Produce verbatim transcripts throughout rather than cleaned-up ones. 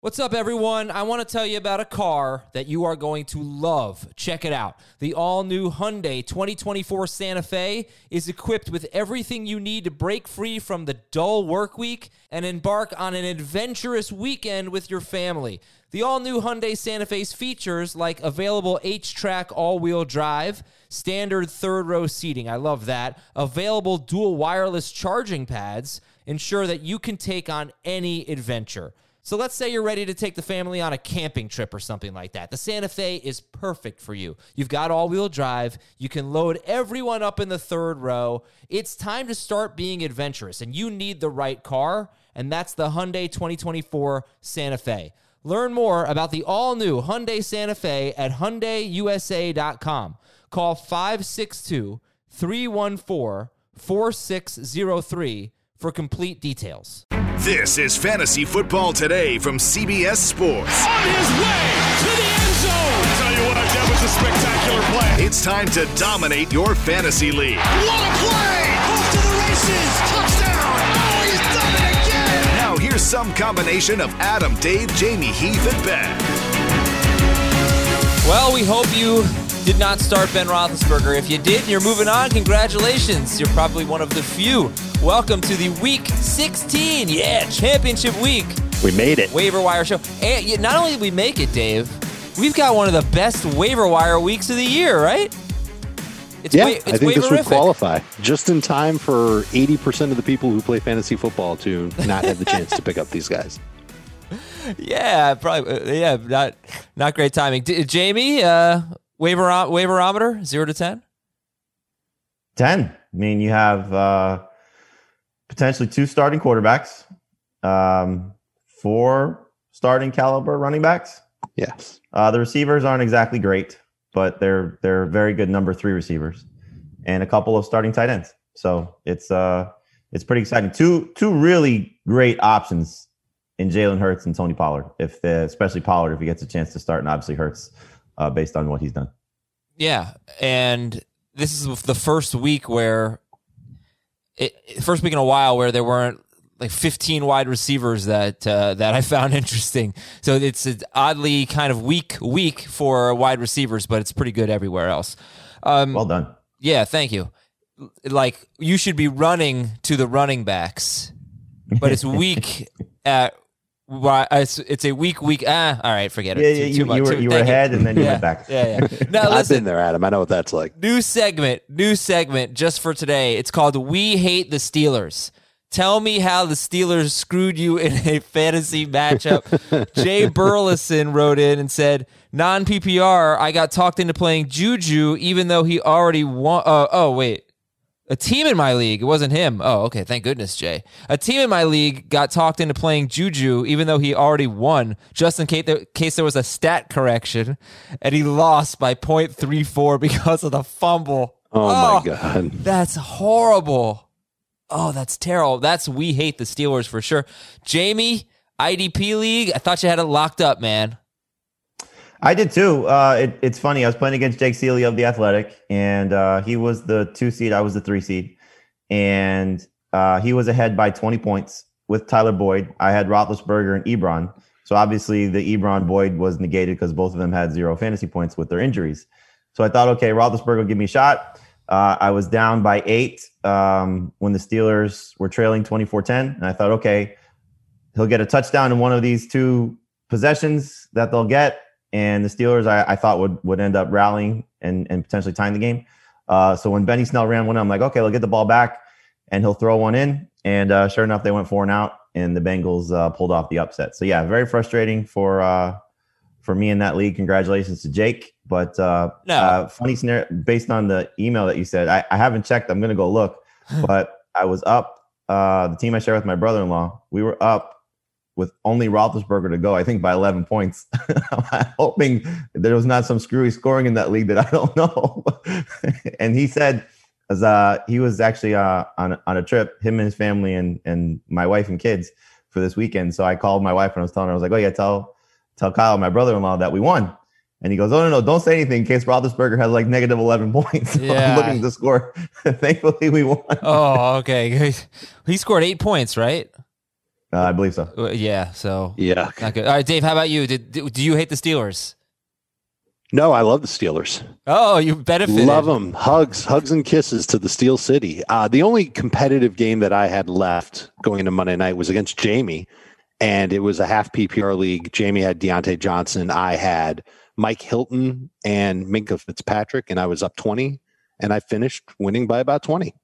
What's up, everyone? I want to tell you about a car that you are going to love. Check it out. The all-new Hyundai twenty twenty-four Santa Fe is equipped with everything you need to break free from the dull work week and embark on an adventurous weekend with your family. The all-new Hyundai Santa Fe's features like available H-Track all-wheel drive, standard third-row seating, I love that, available dual wireless charging pads, ensure that you can take on any adventure. So let's say you're ready to take the family on a camping trip or something like that. The Santa Fe is perfect for you. You've got all-wheel drive. You can load everyone up in the third row. It's time to start being adventurous, and you need the right car, and that's the Hyundai twenty twenty-four Santa Fe. Learn more about the all-new Hyundai Santa Fe at Hyundai U S A dot com. Call five six two, three one four, four six zero three for complete details. This is Fantasy Football Today from C B S Sports. On his way to the end zone. I'll tell you what, that was a spectacular play. It's time to dominate your fantasy league. What a play! Off to the races. Touchdown. Oh, he's done it again. Now here's some combination of Adam, Dave, Jamie, Heath, and Ben. Well, we hope you did not start Ben Roethlisberger. If you did and you're moving on, congratulations. You're probably one of the few. Welcome to the Week sixteen, yeah, championship week. We made it. Waiver wire show. And not only did we make it, Dave, we've got one of the best waiver wire weeks of the year, right? It's yeah, wa- it's I think this would waverific. qualify. Just in time for eighty percent of the people who play fantasy football to not have the chance to pick up these guys. Yeah, probably. Uh, yeah, not not great timing. D- Jamie, uh, waiver waiverometer, zero to ten? ten. I mean, you have uh, potentially two starting quarterbacks, um, four starting caliber running backs. Yes. Uh, the receivers aren't exactly great, but they're they're very good number three receivers, and a couple of starting tight ends. So it's uh it's pretty exciting. Two two really great options in Jalen Hurts and Tony Pollard, if the, especially Pollard if he gets a chance to start, and obviously Hurts uh, based on what he's done. Yeah, and this is the first week where it first week in a while where there weren't like fifteen wide receivers that uh, that I found interesting. So it's an oddly kind of weak week for wide receivers, but it's pretty good everywhere else. Um, well done. Yeah, thank you. Like you should be running to the running backs, but it's weak at. Well, it's, it's a weak week. Ah, all right, forget it. Yeah, too, yeah, too you, much. you were, Too, you were ahead you. and then you yeah, went back. Yeah, yeah. Now, I've listen, been there, Adam. I know what that's like. New segment, new segment just for today. It's called We Hate the Steelers. Tell me how the Steelers screwed you in a fantasy matchup. Jay Burleson wrote in and said, non-P P R, I got talked into playing Juju even though he already won. Uh, oh, wait. A team in my league, it wasn't him. Oh, okay, thank goodness, Jay. A team in my league got talked into playing Juju even though he already won, just in case there, case there was a stat correction, and he lost by point three four because of the fumble. Oh, oh my God. That's horrible. Oh, that's terrible. That's We Hate the Steelers for sure. Jamie, I D P League, I thought you had it locked up, man. I did too. Uh, it, it's funny. I was playing against Jake Seeley of The Athletic, and uh, he was the two seed. I was the three seed. And uh, he was ahead by twenty points with Tyler Boyd. I had Roethlisberger and Ebron. So obviously the Ebron Boyd was negated because both of them had zero fantasy points with their injuries. So I thought, okay, Roethlisberger will give me a shot. Uh, I was down by eight um, when the Steelers were trailing twenty-four ten. And I thought, okay, he'll get a touchdown in one of these two possessions that they'll get. And the Steelers, I, I thought, would would end up rallying and, and potentially tying the game. Uh, so when Benny Snell ran one, I'm like, okay, they'll get the ball back, and he'll throw one in. And uh, sure enough, they went four and out, and the Bengals uh, pulled off the upset. So, yeah, very frustrating for uh, for me in that league. Congratulations to Jake. But uh, no. uh, funny scenario, based on the email that you said, I, I haven't checked. I'm going to go look. But I was up. Uh, the team I share with my brother-in-law, we were up with only Roethlisberger to go, I think by eleven points. I'm hoping there was not some screwy scoring in that league that I don't know. And he said, as uh, he was actually uh, on, on a trip, him and his family and, and my wife and kids for this weekend. So I called my wife and I was telling her, I was like, oh yeah, tell, tell Kyle, my brother-in-law, that we won. And he goes, oh, no, no, don't say anything in case Roethlisberger has like negative eleven points. Yeah. I'm looking to score. Thankfully, we won. Oh, okay. He scored eight points, right? Uh, I believe so. Uh, yeah, so Yeah. not good. All right, Dave, how about you? Did, do you hate the Steelers? No, I love the Steelers. Oh, you benefited. Love them. Hugs, hugs and kisses to the Steel City. Uh, the only competitive game that I had left going into Monday night was against Jamie, and it was a half P P R league. Jamie had Deontay Johnson. I had Mike Hilton and Minkah Fitzpatrick, and I was up twenty, and I finished winning by about twenty.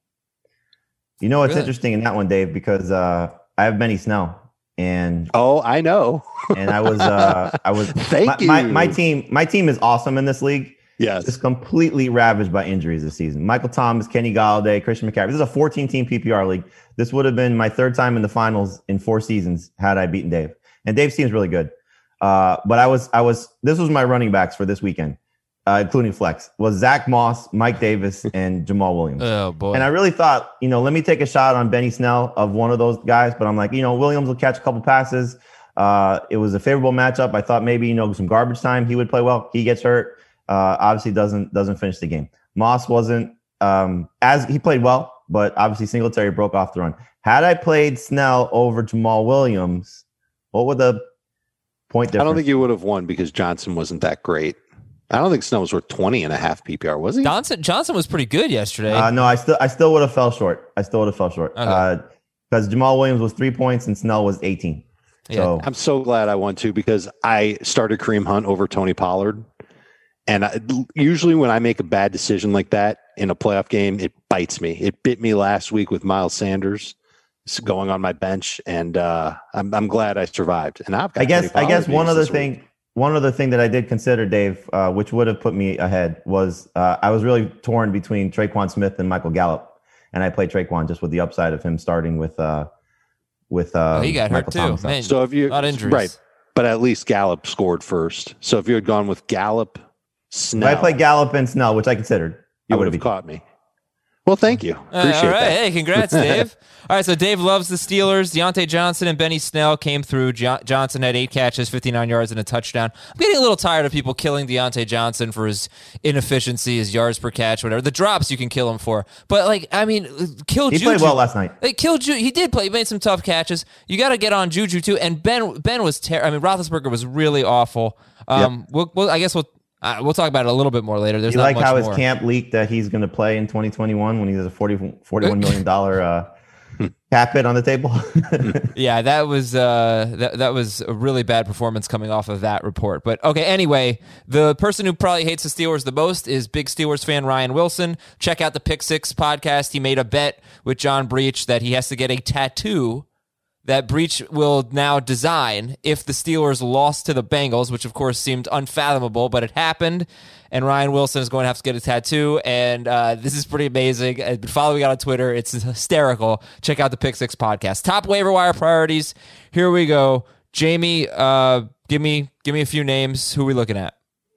You know what's Good. interesting in that one, Dave, because uh, I have Benny Snell, and Oh, I know. and I was uh, I was Thank my, you. My, my team my team is awesome in this league. Yes. Just completely ravaged by injuries this season. Michael Thomas, Kenny Galladay, Christian McCaffrey. This is a fourteen-team P P R league. This would have been my third time in the finals in four seasons had I beaten Dave. And Dave's team's really good. Uh, but I was I was this was my running backs for this weekend, uh, including flex, was Zach Moss, Mike Davis, and Jamal Williams. Oh, boy. And I really thought, you know, let me take a shot on Benny Snell of one of those guys. But I'm like, you know, Williams will catch a couple passes. Uh, it was a favorable matchup. I thought maybe, you know, some garbage time he would play well. He gets hurt. Uh, obviously doesn't doesn't finish the game. Moss wasn't um, as he played well, but obviously Singletary broke off the run. Had I played Snell over Jamal Williams, what would the point difference? I don't think you would have won because Johnson wasn't that great. I don't think Snell was worth twenty and a half P P R, was he? Johnson Johnson was pretty good yesterday. Uh, no, I still I still would have fell short. I still would have fell short Okay. because uh, Jamal Williams was three points and Snell was eighteen. So I'm so glad I won too because I started Kareem Hunt over Tony Pollard. And I, usually when I make a bad decision like that in a playoff game, it bites me. It bit me last week with Miles Sanders going on my bench, and uh, I'm, I'm glad I survived. And I've got I guess Tony I guess Pollard one games other this thing week. one other thing that I did consider, Dave, uh, which would have put me ahead, was uh, I was really torn between Traquan Smith and Michael Gallup, and I played Traquan just with the upside of him starting with uh, with uh, oh, he got Michael hurt too. Thomas. Man, So if you a lot of injuries. right, but at least Gallup scored first. So if you had gone with Gallup, Snell, If I played Gallup and Snell, which I considered, you I would would have have caught me. Well, thank you. Uh, Appreciate all right. that. Hey, congrats, Dave. All right, so Dave loves the Steelers. Deontay Johnson and Benny Snell came through. Jo- Johnson had eight catches, fifty-nine yards, and a touchdown. I'm getting a little tired of people killing Deontay Johnson for his inefficiency, his yards per catch, whatever. The drops you can kill him for. But, like, I mean, kill He Juju. played well last night. Like, kill Juju. He did play. He made some tough catches. You got to get on Juju, too. And Ben Ben was terrible. I mean, Roethlisberger was really awful. Um, we'll, we'll, I guess we'll uh, we'll talk about it a little bit more later. There's You not like much how his more. camp leaked that he's going to play in twenty twenty-one when he has a forty, forty-one million dollars uh, cap hit on the table? Yeah, that was uh, that that was a really bad performance coming off of that report. But okay, anyway, the person who probably hates the Steelers the most is big Steelers fan Ryan Wilson. Check out the Pick Six podcast. He made a bet with John Breach that he has to get a tattoo that Breach will now design if the Steelers lost to the Bengals, which of course seemed unfathomable, but it happened. And Ryan Wilson is going to have to get a tattoo, and uh, this is pretty amazing. Uh, Follow me on Twitter. It's hysterical. Check out the Pick Six podcast. Top waiver wire priorities. Here we go. Jamie, uh, give me give me a few names. Who are we looking at?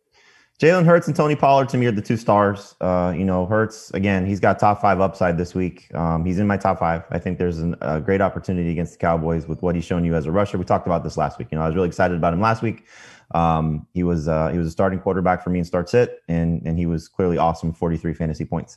Jalen Hurts and Tony Pollard, to me, are the two stars. Uh, you know, Hurts, again, he's got top five upside this week. Um, he's in my top five. I think there's an, a great opportunity against the Cowboys with what he's shown you as a rusher. We talked about this last week. You know, I was really excited about him last week. Um, he was uh, he was a starting quarterback for me in start sit, and and he was clearly awesome, forty-three fantasy points.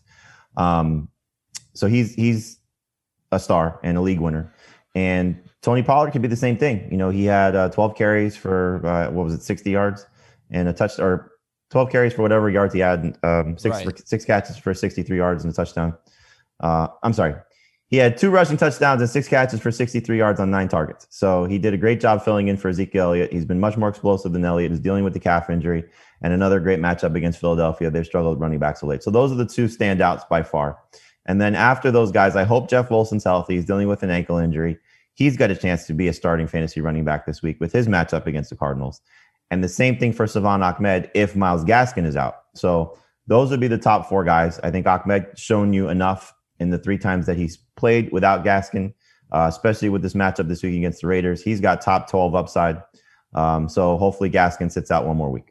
Um, so he's he's a star and a league winner. And Tony Pollard could be the same thing. You know, he had uh, twelve carries for uh, what was it, sixty yards and a touch, or twelve carries for whatever yards he had, um, six Right. for, six catches for sixty-three yards and a touchdown. Uh, I'm sorry. He had two rushing touchdowns and six catches for sixty-three yards on nine targets. So he did a great job filling in for Ezekiel Elliott. He's been much more explosive than Elliott. He's dealing with the calf injury and another great matchup against Philadelphia. They've struggled running back so late. So those are the two standouts by far. And then after those guys, I hope Jeff Wilson's healthy. He's dealing with an ankle injury. He's got a chance to be a starting fantasy running back this week with his matchup against the Cardinals. And the same thing for Savon Ahmed if Myles Gaskin is out. So those would be the top four guys. I think Ahmed shown you enough in the three times that he's played without Gaskin, uh, especially with this matchup this week against the Raiders. He's got top twelve upside. Um, so hopefully Gaskin sits out one more week.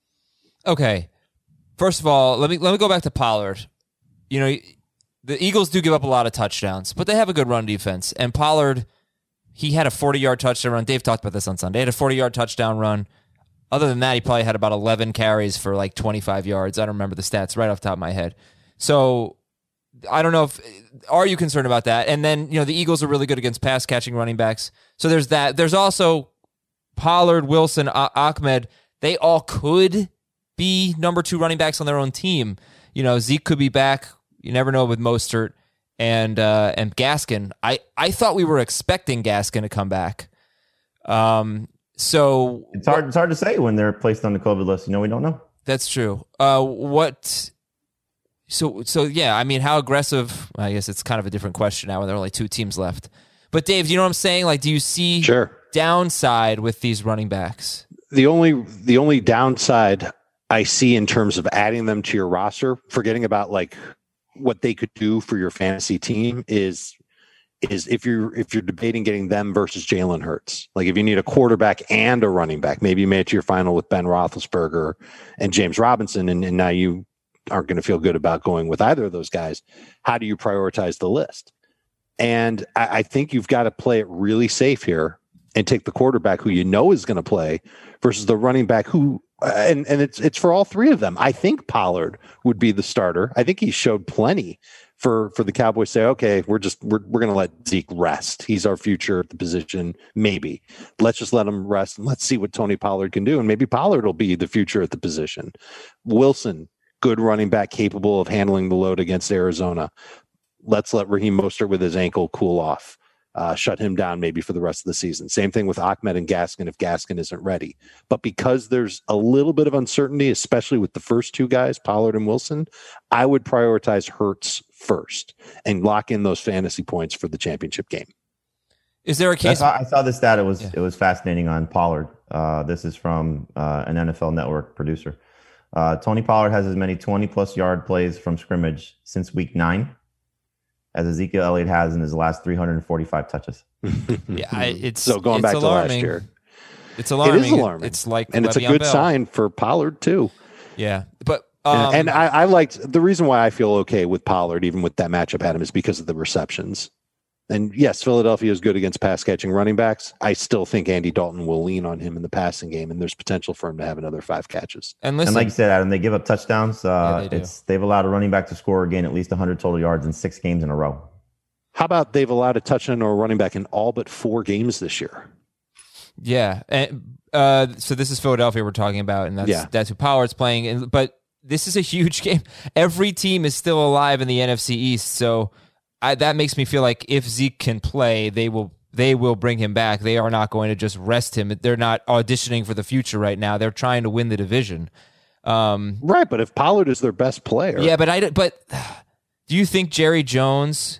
Okay. First of all, let me let me go back to Pollard. You know, the Eagles do give up a lot of touchdowns, but they have a good run defense. And Pollard, he had a forty-yard touchdown run. Dave talked about this on Sunday. He had a forty-yard touchdown run. Other than that, he probably had about eleven carries for like twenty-five yards. I don't remember the stats right off the top of my head. So I don't know if are you concerned about that? And then you know the Eagles are really good against pass catching running backs. So there's that. There's also Pollard, Wilson, ah- Ahmed. They all could be number two running backs on their own team. You know, Zeke could be back. You never know with Mostert and uh, and Gaskin. I, I thought we were expecting Gaskin to come back. Um, so it's hard. It's hard to say when they're placed on the COVID list. You know, we don't know. That's true. Uh, what? So so yeah. I mean, how aggressive? I guess it's kind of a different question now when there are only two teams left. But Dave, do you know what I'm saying? Like, do you see sure. downside with these running backs? The only the only downside I see in terms of adding them to your roster, forgetting about like what they could do for your fantasy team, is is if you're if you're debating getting them versus Jalen Hurts. Like if you need a quarterback and a running back, maybe you made it to your final with Ben Roethlisberger and James Robinson, and, and now you aren't going to feel good about going with either of those guys. How do you prioritize the list? And I, I think you've got to play it really safe here and take the quarterback who you know is going to play versus the running back who, uh, and, and it's it's for all three of them. I think Pollard would be the starter. I think he showed plenty for, for the Cowboys to say, okay, we're just, we're, we're going to let Zeke rest. He's our future at the position. Maybe let's just let him rest and let's see what Tony Pollard can do. And maybe Pollard will be the future at the position. Wilson, good running back, capable of handling the load against Arizona. Let's let Raheem Mostert with his ankle cool off. Uh, shut him down maybe for the rest of the season. Same thing with Ahmed and Gaskin if Gaskin isn't ready. But because there's a little bit of uncertainty, especially with the first two guys, Pollard and Wilson, I would prioritize Hurts first and lock in those fantasy points for the championship game. Is there a case? I saw, I saw this stat. It was yeah. it was fascinating on Pollard. Uh, this is from uh, an N F L Network producer. Uh, Tony Pollard has as many twenty plus yard plays from scrimmage since week nine as Ezekiel Elliott has in his last three hundred forty-five touches. yeah, I, it's so going it's back alarming. to last year. It's alarming. It is alarming. It's like, and it's a Le'Veon good Bell. sign for Pollard too. Yeah, but um, and, and I, I liked the reason why I feel okay with Pollard, even with that matchup at him, is because of the receptions. And yes, Philadelphia is good against pass catching running backs. I still think Andy Dalton will lean on him in the passing game, and there's potential for him to have another five catches. And listen, and like you said, Adam, they give up touchdowns. Uh, yeah, they it's they've allowed a running back to score or gain at least one hundred total yards in six games in a row. How about they've allowed a touchdown or a running back in all but four games this year? Yeah, and uh, so this is Philadelphia we're talking about, and that's yeah. that's who Pollard's playing. And but this is a huge game. Every team is still alive in the N F C East, so. I, that makes me feel like if Zeke can play, they will they will bring him back. They are not going to just rest him. They're not auditioning for the future right now. They're trying to win the division. Um, right, but if Pollard is their best player, yeah. But I but do you think Jerry Jones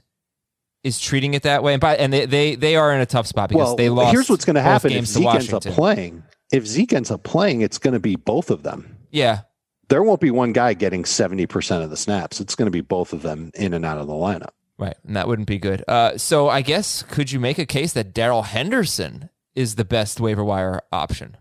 is treating it that way? And by, and they, they they are in a tough spot because well, they lost. Here's what's going to happen if games Zeke to ends up playing. If Zeke ends up playing, it's going to be both of them. Yeah. There won't be one guy getting seventy percent of the snaps. It's going to be both of them in and out of the lineup. Right, and that wouldn't be good. Uh, so I guess, could you make a case that Darrell Henderson is the best waiver wire option?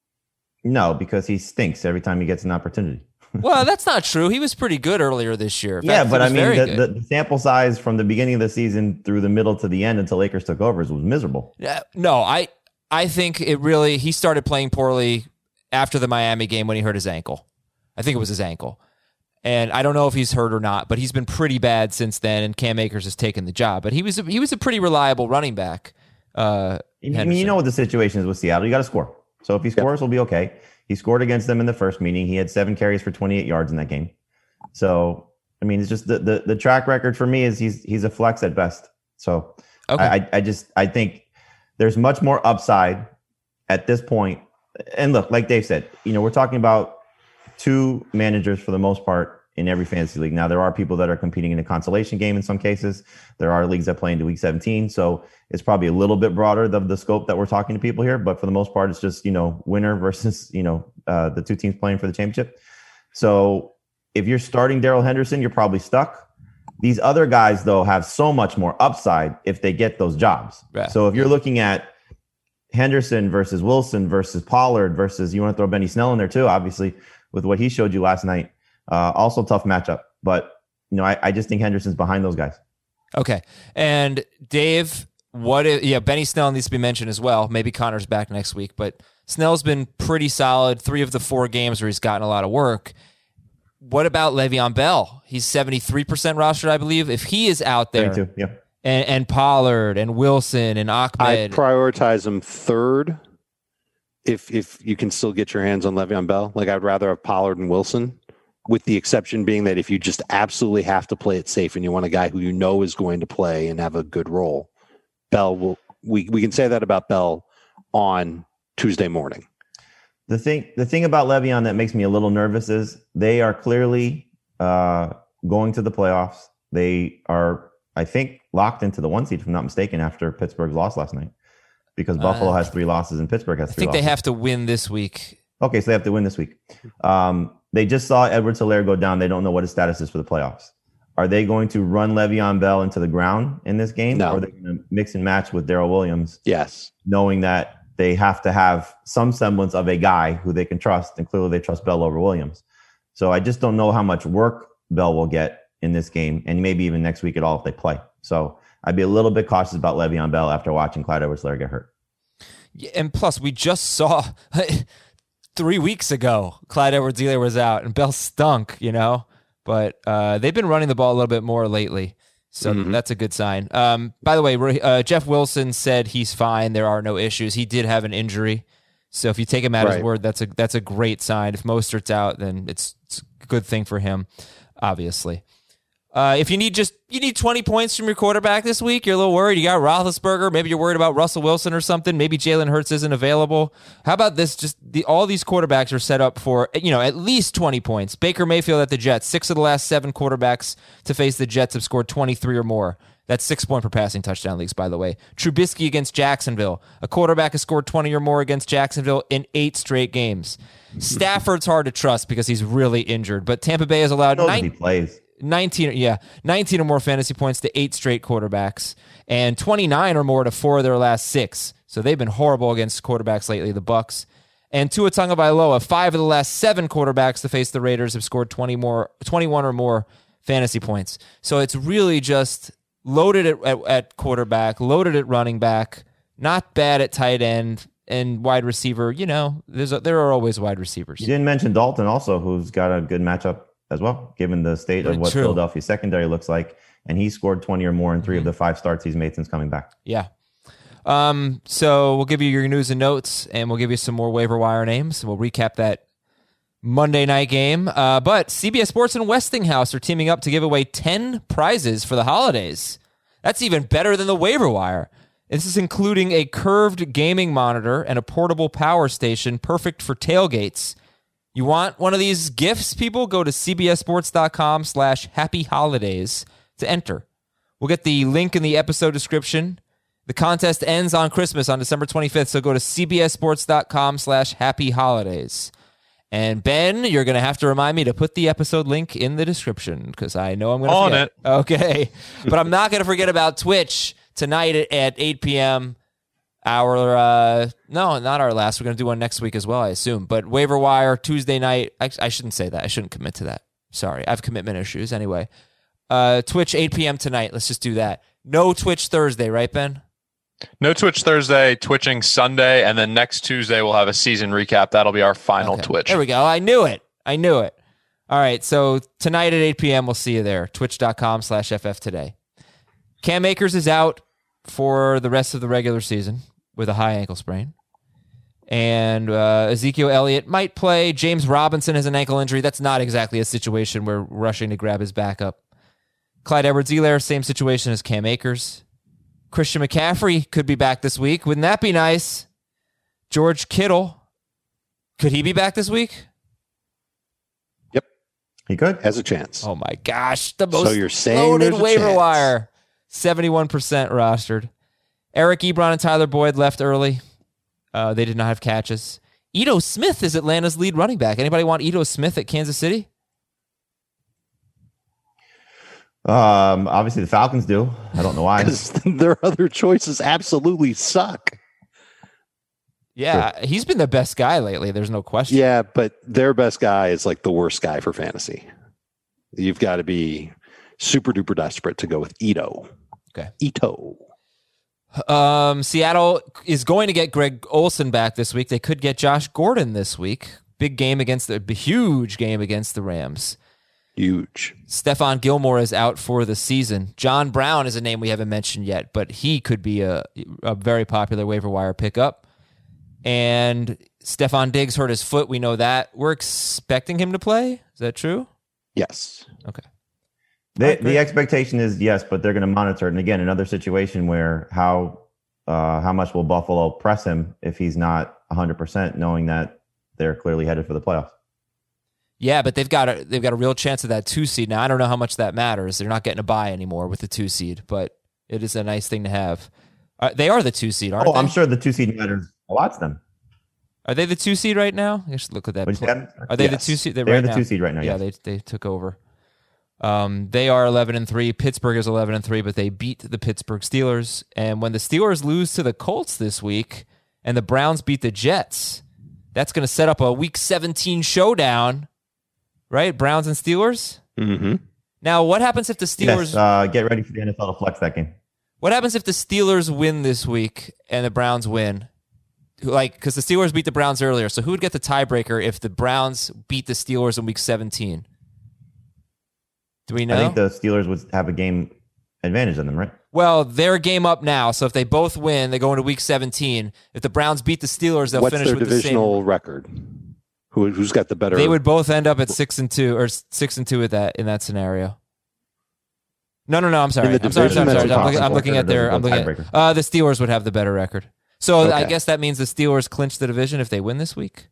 No, because he stinks every time he gets an opportunity. Well, that's not true. He was pretty good earlier this year. In yeah, fact, but I mean, the, the, the sample size from the beginning of the season through the middle to the end until Lakers took over was miserable. Yeah, no, I I think it really, he started playing poorly after the Miami game when he hurt his ankle. I think it was his ankle. And I don't know if he's hurt or not, but he's been pretty bad since then, and Cam Akers has taken the job. But he was a, he was a pretty reliable running back. Uh, I mean, you know what the situation is with Seattle. You got to score. So if he scores, yep. we'll be okay. He scored against them in the first meeting. He had seven carries for twenty-eight yards in that game. So, I mean, it's just the the, the track record for me is he's he's a flex at best. So okay. I, I just I think there's much more upside at this point. And look, like Dave said, you know, we're talking about two managers for the most part in every fantasy league. Now, there are people that are competing in a consolation game in some cases. There are leagues that play into week seventeen. So it's probably a little bit broader than the scope that we're talking to people here. But for the most part, it's just, you know, winner versus, you know, uh, the two teams playing for the championship. So if you're starting Darrell Henderson, you're probably stuck. These other guys, though, have so much more upside if they get those jobs. Right. So if you're looking at Henderson versus Wilson versus Pollard versus, you want to throw Benny Snell in there too, obviously, with what he showed you last night. Uh, also tough matchup. But, you know, I, I just think Henderson's behind those guys. Okay. And Dave, what if, yeah, Benny Snell needs to be mentioned as well. Maybe Connor's back next week, but Snell's been pretty solid. Three of the four games where he's gotten a lot of work. what about Le'Veon Bell? He's seventy-three percent rostered, I believe. If he is out there, too, yeah. and, and Pollard and Wilson and Ahmed. I prioritize him third if if you can still get your hands on Le'Veon Bell. Like, I'd rather have Pollard and Wilson, with the exception being that if you just absolutely have to play it safe and you want a guy who you know is going to play and have a good role, Bell will. We, we can say that about Bell on Tuesday morning. The thing, the thing about Le'Veon that makes me a little nervous is they are clearly uh, going to the playoffs. They are, I think, locked into the one seed, if I'm not mistaken, after Pittsburgh's loss last night, because Buffalo uh, has three losses and Pittsburgh has I three think losses. they have to win this week. Okay, so they have to win this week. Um, they just saw Edwards-Helaire go down. They don't know what his status is for the playoffs. Are they going to run Le'Veon Bell into the ground in this game? No. Or are they going to mix and match with Darrell Williams? Yes. Knowing that they have to have some semblance of a guy who they can trust, and clearly they trust Bell over Williams. So I just don't know how much work Bell will get in this game, and maybe even next week at all if they play. So I'd be a little bit cautious about Le'Veon Bell after watching Clyde Edwards-Helaire get hurt. Yeah, and plus, we just saw three weeks ago Clyde Edwards-Helaire was out, and Bell stunk, you know? But uh, they've been running the ball a little bit more lately. So mm-hmm. that's a good sign. Um, by the way, uh, Jeff Wilson said he's fine. There are no issues. He did have an injury. So if you take him at right. his word, that's a that's a great sign. If Mostert's out, then it's, it's a good thing for him, obviously. Uh, if you need just you need twenty points from your quarterback this week, you're a little worried. You got Roethlisberger. Maybe you're worried about Russell Wilson or something. Maybe Jalen Hurts isn't available. How about this? Just the, all these quarterbacks are set up for, you know, at least twenty points. Baker Mayfield at the Jets. Six of the last seven quarterbacks to face the Jets have scored twenty-three or more. That's six point per passing touchdown leagues, by the way. Trubisky against Jacksonville. A quarterback has scored twenty or more against Jacksonville in eight straight games. Stafford's hard to trust because he's really injured, but Tampa Bay has allowed nine. He plays. nineteen, yeah, nineteen or more fantasy points to eight straight quarterbacks, and twenty-nine or more to four of their last six. So they've been horrible against quarterbacks lately, the Bucs. And Tua Tagovailoa, five of the last seven quarterbacks to face the Raiders have scored twenty more, twenty-one or more fantasy points. So it's really just loaded at, at, at quarterback, loaded at running back, not bad at tight end and wide receiver. You know, there's a, there are always wide receivers. You didn't mention Dalton also, who's got a good matchup as well, given the state of what True. Philadelphia's secondary looks like. And he scored twenty or more in three mm-hmm. of the five starts he's made since coming back. Yeah. Um, so we'll give you your news and notes, and we'll give you some more waiver wire names. We'll recap that Monday night game. Uh, but C B S Sports and Westinghouse are teaming up to give away ten prizes for the holidays. That's even better than the waiver wire. This is including a curved gaming monitor and a portable power station, perfect for tailgates. You want one of these gifts, people? Go to cbssports.com slash happy holidays to enter. We'll get the link in the episode description. The contest ends on Christmas on December twenty-fifth, so go to cbssports.com slash happy holidays. And Ben, you're going to have to remind me to put the episode link in the description because I know I'm going to On forget. it. Okay. But I'm not going to forget about Twitch tonight at eight p.m. Our, uh, no, not our last. We're going to do one next week as well, I assume. But waiver wire, Tuesday night. I, I shouldn't say that. I shouldn't commit to that. Sorry. I have commitment issues. Anyway, uh, Twitch, eight p.m. tonight. Let's just do that. No Twitch Thursday, right, Ben? No Twitch Thursday, twitching Sunday, and then next Tuesday we'll have a season recap. That'll be our final Okay. Twitch. There we go. I knew it. I knew it. All right, so tonight at eight p.m., we'll see you there. Twitch.com slash FF today. Cam Akers is out for the rest of the regular season with a high ankle sprain. And uh, Ezekiel Elliott might play. James Robinson has an ankle injury. That's not exactly a situation where we're rushing to grab his backup. Clyde Edwards-Helaire, same situation as Cam Akers. Christian McCaffrey could be back this week. Wouldn't that be nice? George Kittle, could he be back this week? Yep. He could. Has a chance. Oh my gosh. The most so you're saying loaded there's a waiver chance. wire. seventy-one percent rostered. Eric Ebron and Tyler Boyd left early. Uh, they did not have catches. Ito Smith is Atlanta's lead running back. Anybody want Ito Smith at Kansas City? Um, obviously the Falcons do. I don't know why. Because their other choices absolutely suck. Yeah, sure. He's been the best guy lately. There's no question. Yeah, but their best guy is like the worst guy for fantasy. You've got to be super duper desperate to go with Ito. Okay. Ito. Um, Seattle is going to get Greg Olsen back this week. They could get Josh Gordon this week. Big game against the huge game against the Rams. Huge. Stephon Gilmore is out for the season. John Brown is a name we haven't mentioned yet, but he could be a, a very popular waiver wire pickup. And Stephon Diggs hurt his foot. We know that. We're expecting him to play. Is that true? Yes. Okay. The, Right, the expectation is yes, but they're going to monitor it. And again, another situation where how uh, how much will Buffalo press him if he's not one hundred percent, knowing that they're clearly headed for the playoffs. Yeah, but they've got a they've got a real chance of that two seed. Now I don't know how much that matters. They're not getting a bye anymore with the two seed, but it is a nice thing to have. Uh, they are the two seed, aren't Oh, they? I'm sure the two seed matters a lot to them. Are they the two seed right now? I should look at that. What'd you pl- say? Are they Yes. the two seed? They're right the now? two seed right now. Yeah, yes. they they took over. Um, they are eleven and three. Pittsburgh is eleven and three, but they beat the Pittsburgh Steelers. And when the Steelers lose to the Colts this week, and the Browns beat the Jets, that's going to set up a Week seventeen showdown, right? Browns and Steelers. Mm-hmm. Now, what happens if the Steelers? Yes, uh, get ready for the N F L to flex that game. What happens if the Steelers win this week and the Browns win? Like, because the Steelers beat the Browns earlier, so who would get the tiebreaker if the Browns beat the Steelers in Week seventeen? Do we know? I think the Steelers would have a game advantage on them, right? Well, they're game up now, so if they both win, they go into Week seventeen. If the Browns beat the Steelers, they'll What's finish their with divisional the same. record? Who, who's got the better? They would both end up at six and two, or six and two at that in that scenario. No, no, no. I'm sorry. In the I'm sorry. I'm sorry. I'm, division, sorry. I'm, looking, I'm that's looking at their. I'm looking at. tiebreaker. Uh, the Steelers would have the better record. So I Okay. guess that means the Steelers clinch the division if they win this week.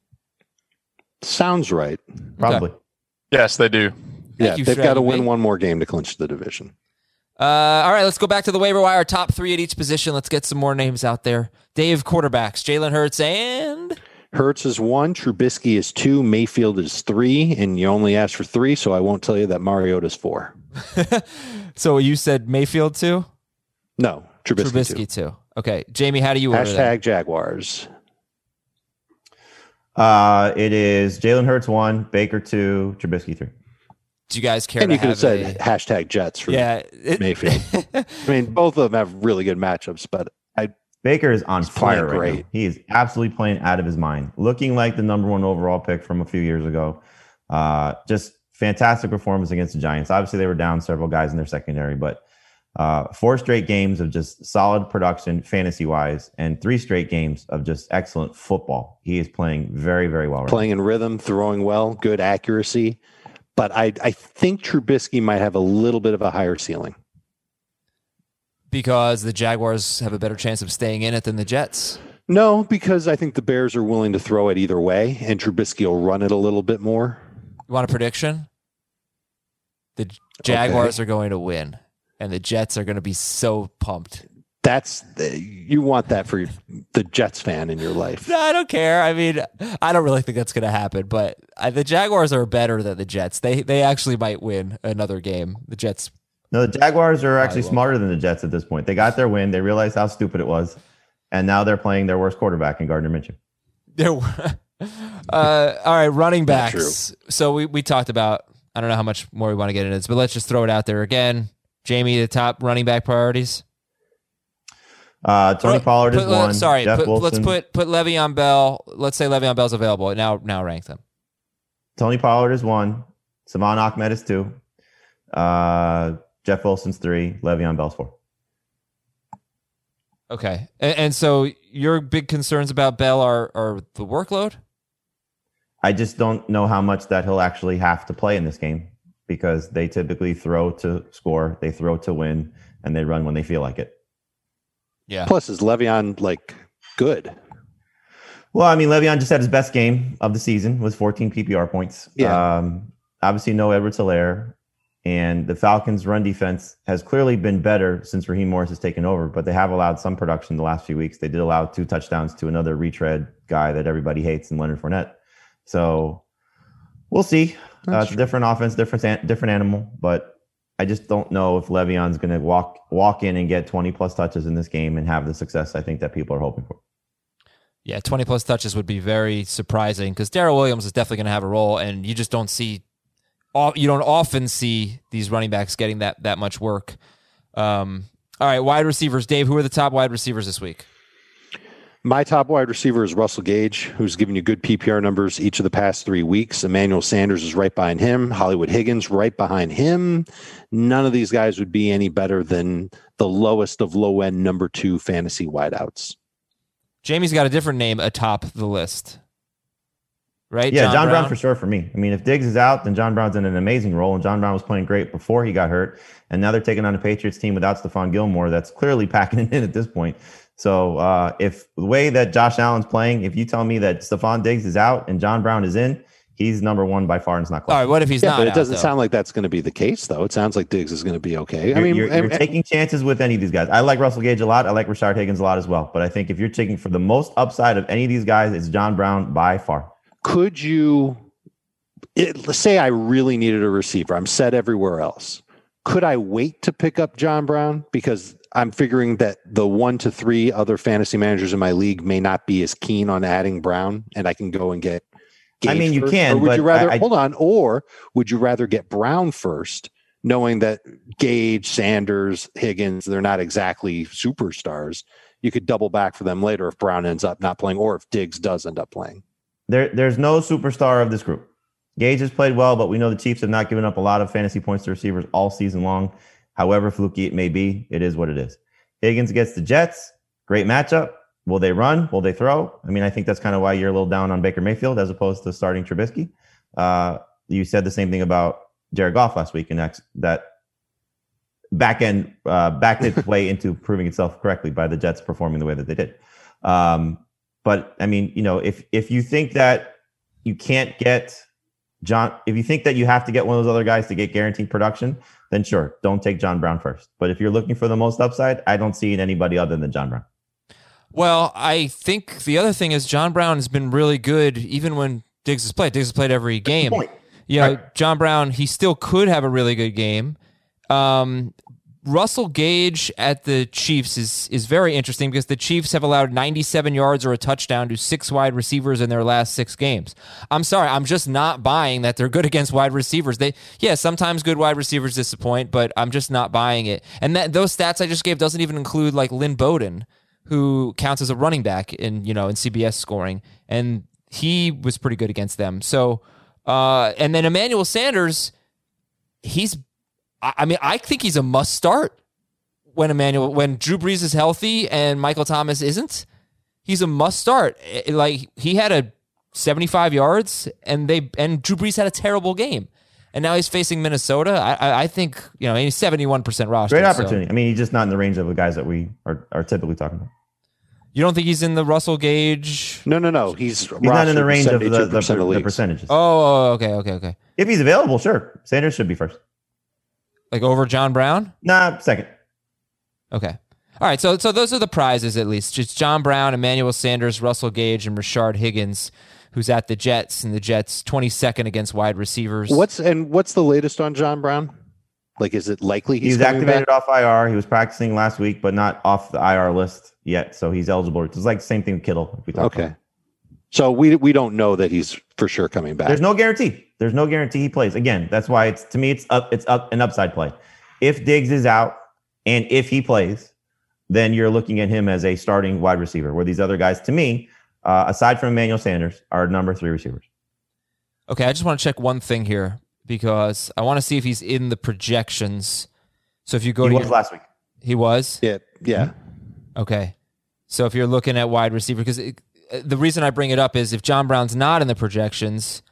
Sounds right. Probably. Yes, they do. Yeah, you, they've got to Shred. win one more game to clinch the division. Uh, all right, let's go back to the waiver wire. Top three at each position. Let's get some more names out there. Dave, quarterbacks. Jalen Hurts and Hurts is one, Trubisky is two, Mayfield is three, and you only asked for three, so I won't tell you that Mariota's four. so you said Mayfield too? No, Trubisky, Trubisky two. too. Okay, Jamie, how do you order Hashtag that? Jaguars. Uh, it is Jalen Hurts one, Baker two, Trubisky three. Do you guys care And to you could have have said a- hashtag Jets for yeah, it- Mayfield. I mean, both of them have really good matchups, but I Baker is on playing fire right great. now. He is absolutely playing out of his mind, looking like the number one overall pick from a few years ago. Uh, just fantastic performance against the Giants. Obviously, they were down several guys in their secondary, but uh, four straight games of just solid production fantasy-wise and three straight games of just excellent football. He is playing very, very well right playing in rhythm, throwing well, good accuracy. But I, I think Trubisky might have a little bit of a higher ceiling. because the Jaguars have a better chance of staying in it than the Jets. No, because I think the Bears are willing to throw it either way, and Trubisky will run it a little bit more. You want a prediction? The Jaguars are going to win, and the Jets are going to be so pumped. That's you want that for the Jets fan in your life. No, I don't care. I mean, I don't really think that's going to happen, but I, the Jaguars are better than the Jets. They they actually might win another game. The Jets. No, the Jaguars are actually will. smarter than the Jets at this point. They got their win. They realized how stupid it was, and now they're playing their worst quarterback in Gardner Minshew. There were, uh, all right, running Not backs. So we, we talked about, I don't know how much more we want to get into this, but let's just throw it out there again. Jamie, the top running back priorities? Uh, Tony Put- Pollard is put- one. Sorry, Jeff put, Wilson. let's put put Le'Veon Bell. Let's say Le'Veon Bell's available. Now now rank them. Tony Pollard is one. Savon Ahmed is two. Uh, Jeff Wilson's three. Le'Veon Bell's four. Okay, and, and so your big concerns about Bell are are the workload. I just don't know how much that he'll actually have to play in this game because they typically throw to score, they throw to win, and they run when they feel like it. Yeah. Plus, is Le'Veon like good? Well, I mean, Le'Veon just had his best game of the season with fourteen P P R points. Yeah. Um, obviously, no Edwards-Helaire. And the Falcons' run defense has clearly been better since Raheem Morris has taken over, but they have allowed some production the last few weeks. They did allow two touchdowns to another retread guy that everybody hates in Leonard Fournette. So we'll see. Uh, it's a different offense, different different animal, but I just don't know if Le'Veon's going to walk walk in and get twenty plus touches in this game and have the success I think that people are hoping for. Yeah, twenty plus touches would be very surprising because Darrell Williams is definitely going to have a role, and you just don't see, you don't often see these running backs getting that that much work. Um, all right, wide receivers, Dave. Who are the top wide receivers this week? My top wide receiver is Russell Gage, who's given you good P P R numbers each of the past three weeks. Emmanuel Sanders is right behind him. Hollywood Higgins right behind him. None of these guys would be any better than the lowest of low-end number two fantasy wideouts. Jamie's got a different name atop the list. Right? Yeah, John, John Brown? Brown for sure for me. I mean, if Diggs is out, then John Brown's in an amazing role, and John Brown was playing great before he got hurt. And now they're taking on a Patriots team without Stephon Gilmore that's clearly packing it in at this point. So uh, if the way that Josh Allen's playing, if you tell me that Stephon Diggs is out and John Brown is in, he's number one by far, and it's not close. All right, what if he's yeah, not but it out, doesn't though? sound like that's going to be the case, though. It sounds like Diggs is going to be okay. You're, I mean, you're, you're I, taking chances with any of these guys. I like Russell Gage a lot. I like Rashard Higgins a lot as well. But I think if you're taking for the most upside of any of these guys, it's John Brown by far. Could you it, let's say I really needed a receiver? I'm set everywhere else. Could I wait to pick up John Brown? Because I'm figuring that the one to three other fantasy managers in my league may not be as keen on adding Brown, and I can go and get Gage I mean, you first. can, Or would but you rather I, I, hold on? Or would you rather get Brown first, knowing that Gage, Sanders, Higgins, they're not exactly superstars? You could double back for them later if Brown ends up not playing, or if Diggs does end up playing. There, there's no superstar of this group. Gage has played well, but we know the Chiefs have not given up a lot of fantasy points to receivers all season long. However fluky it may be, it is what it is. Higgins gets the Jets. Great matchup. Will they run? Will they throw? I mean, I think that's kind of why you're a little down on Baker Mayfield as opposed to starting Trubisky. Uh, you said the same thing about Jared Goff last week, and that's, that back end uh, backed its way into proving itself correctly by the Jets performing the way that they did. Um, but I mean, you know, if if you think that you can't get John, if you think that you have to get one of those other guys to get guaranteed production, then sure, don't take John Brown first. But if you're looking for the most upside, I don't see it in anybody other than John Brown. Well, I think the other thing is John Brown has been really good even when Diggs has played. Diggs has played every game. Yeah, you know, right. John Brown, he still could have a really good game. Um, Russell Gage at the Chiefs is is very interesting because the Chiefs have allowed ninety-seven yards or a touchdown to six wide receivers in their last six games. I'm sorry, I'm just not buying that they're good against wide receivers. They, yeah, sometimes good wide receivers disappoint, but I'm just not buying it. And that those stats I just gave doesn't even include like Lynn Bowden, who counts as a running back in, you know, in C B S scoring, and he was pretty good against them. So, uh, and then Emmanuel Sanders, he's, I mean, I think he's a must start when Emmanuel, when Drew Brees is healthy and Michael Thomas isn't. He's a must start. Like, he had a seventy-five yards, and they and Drew Brees had a terrible game, and now he's facing Minnesota. I, I think, you know, he's seventy-one percent roster. Great opportunity. So. I mean, he's just not in the range of the guys that we are, are typically talking about. You don't think he's in the Russell Gage? No, no, no. He's, he's not in the range of the, the, the, the percentages. Oh, okay, okay, okay. If he's available, sure. Sanders should be first. Like over John Brown? Nah, second. Okay. All right, so so those are the prizes at least. Just John Brown, Emmanuel Sanders, Russell Gage, and Rashard Higgins, who's at the Jets, and the Jets twenty-second against wide receivers. What's and what's the latest on John Brown? Like, is it likely he's, he's activated back? Off I R? He was practicing last week, but not off the I R list yet, so he's eligible. It's like the same thing with Kittle. If we talk okay. About. So we we don't know that he's for sure coming back. There's no guarantee. There's no guarantee he plays. Again, that's why it's to me it's up it's up an upside play. If Diggs is out and if he plays, then you're looking at him as a starting wide receiver. Where these other guys, to me, uh, aside from Emmanuel Sanders, are number three receivers. Okay, I just want to check one thing here because I want to see if he's in the projections. So if you go he to was your, last week. He was? Yeah. Yeah. Mm-hmm. Okay. So if you're looking at wide receiver, because it, the reason I bring it up is if John Brown's not in the projections,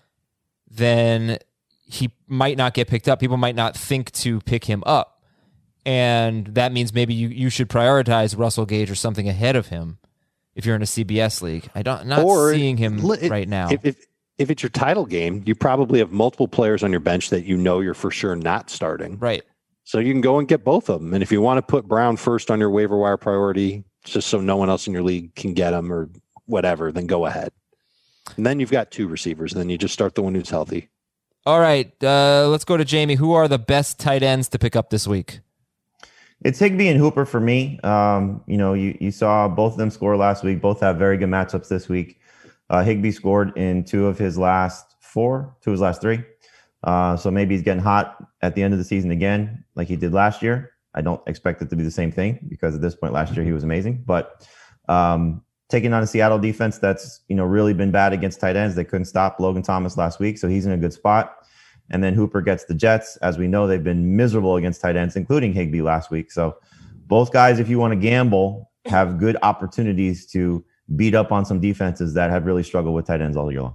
then he might not get picked up. People might not think to pick him up. And that means maybe you, you should prioritize Russell Gage or something ahead of him if you're in a C B S league. I don't, I'm not or seeing him it, right now. If, if, if it's your title game, you probably have multiple players on your bench that you know you're for sure not starting. Right. So you can go and get both of them. And if you want to put Brown first on your waiver wire priority, just so no one else in your league can get him or whatever, then go ahead. And then you've got two receivers. And then you just start the one who's healthy. All right. Uh, let's go to Jamie. Who are the best tight ends to pick up this week? It's Higbee and Hooper for me. Um, you know, you, you saw both of them score last week. Both have very good matchups this week. Uh, Higbee scored in two of his last four, two of his last three. Uh, so maybe he's getting hot at the end of the season again, like he did last year. I don't expect it to be the same thing because at this point last year he was amazing. But um, taking on a Seattle defense that's, you know, really been bad against tight ends. They couldn't stop Logan Thomas last week, so he's in a good spot. And then Hooper gets the Jets. As we know, they've been miserable against tight ends, including Higbee last week. So both guys, if you want to gamble, have good opportunities to beat up on some defenses that have really struggled with tight ends all year long.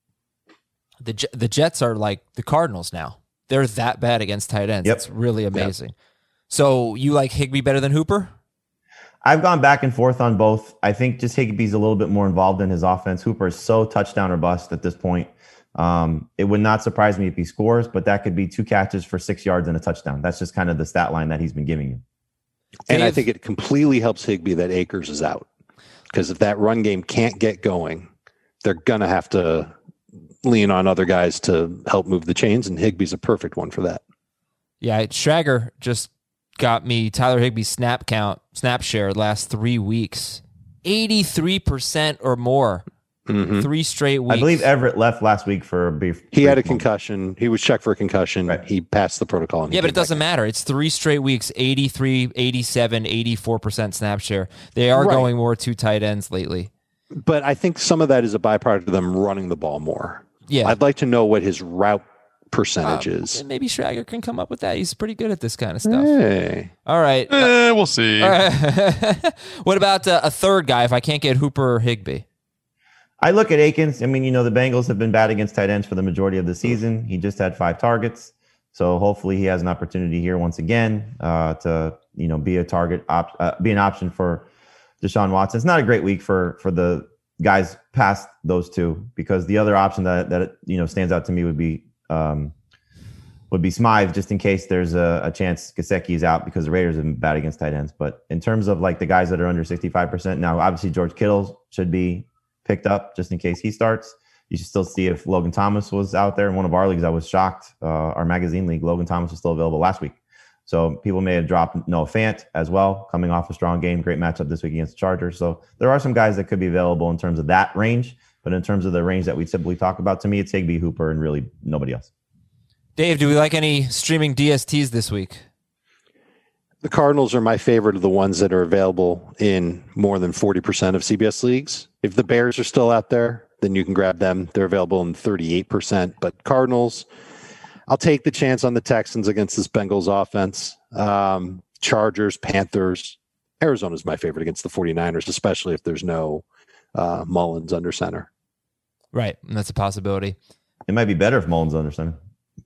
The J- the Jets are like the Cardinals now. They're that bad against tight ends. Yep. It's really amazing. Yep. So you like Higbee better than Hooper? I've gone back and forth on both. I think just Higbee's a little bit more involved in his offense. Hooper is so touchdown or bust at this point. Um, it would not surprise me if he scores, but that could be two catches for six yards and a touchdown. That's just kind of the stat line that he's been giving you. And I think it completely helps Higbee that Akers is out, because if that run game can't get going, they're going to have to lean on other guys to help move the chains, and Higbee's a perfect one for that. Yeah, Schrager just got me Tyler Higbee's snap count, snap share last three weeks. eighty-three percent or more. Mm-hmm. Three straight weeks. I believe Everett left last week for a brief. He had a moment. concussion. He was checked for a concussion. Right. He passed the protocol. And yeah, but it doesn't matter. It's three straight weeks, eighty-three, eighty-seven, eighty-four percent snap share. They are right. going more two tight ends lately. But I think some of that is a byproduct of them running the ball more. Yeah. I'd like to know what his route percentage um, is. Maybe Schrager can come up with that. He's pretty good at this kind of stuff. Hey. All right. Eh, we'll see. Right. What about uh, a third guy if I can't get Hooper or Higbee? I look at Akins. I mean, you know, the Bengals have been bad against tight ends for the majority of the season. He just had five targets. So hopefully he has an opportunity here once again uh, to, you know, be a target, op- uh, be an option for Deshaun Watson. It's not a great week for for the guys past those two, because the other option that, that you know, stands out to me would be um, would be Smythe, just in case there's a, a chance Gesicki is out, because the Raiders have been bad against tight ends. But in terms of like the guys that are under sixty-five percent, now obviously George Kittle should be picked up just in case he starts. You should still see if Logan Thomas was out there. In one of our leagues, I was shocked. Uh, our magazine league, Logan Thomas was still available last week. So people may have dropped Noah Fant as well, coming off a strong game. Great matchup this week against the Chargers. So there are some guys that could be available in terms of that range. But in terms of the range that we typically talk about, to me, it's Higbee, Hooper, and really nobody else. Dave, do we like any streaming D S Ts this week? The Cardinals are my favorite of the ones that are available in more than forty percent of C B S leagues. If the Bears are still out there, then you can grab them. They're available in thirty-eight percent. But Cardinals, I'll take the chance on the Texans against this Bengals offense. Um, Chargers, Panthers. Arizona's my favorite against the 49ers, especially if there's no uh, Mullins under center. Right, and that's a possibility. It might be better if Mullins under center.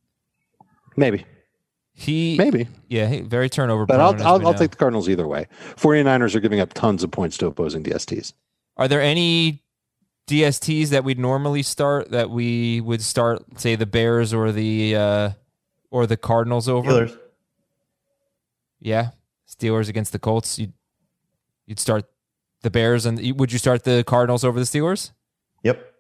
Maybe. He Maybe. Yeah, he, very turnover But prone, I'll, I'll, I'll know. take the Cardinals either way. 49ers are giving up tons of points to opposing D S Ts. Are there any D S Ts that we'd normally start that we would start, say, the Bears or the uh, or the Cardinals over? Steelers. Yeah, Steelers against the Colts. You'd, you'd start the Bears, and would you start the Cardinals over the Steelers? Yep.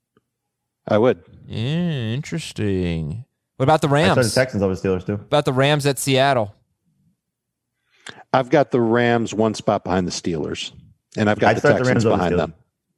I would. Yeah, interesting. What about the Rams? I started Texans over Steelers too. About the Rams at Seattle? I've got the Rams one spot behind the Steelers, and I've got I'd the start the Texans Rams over behind Steelers. them.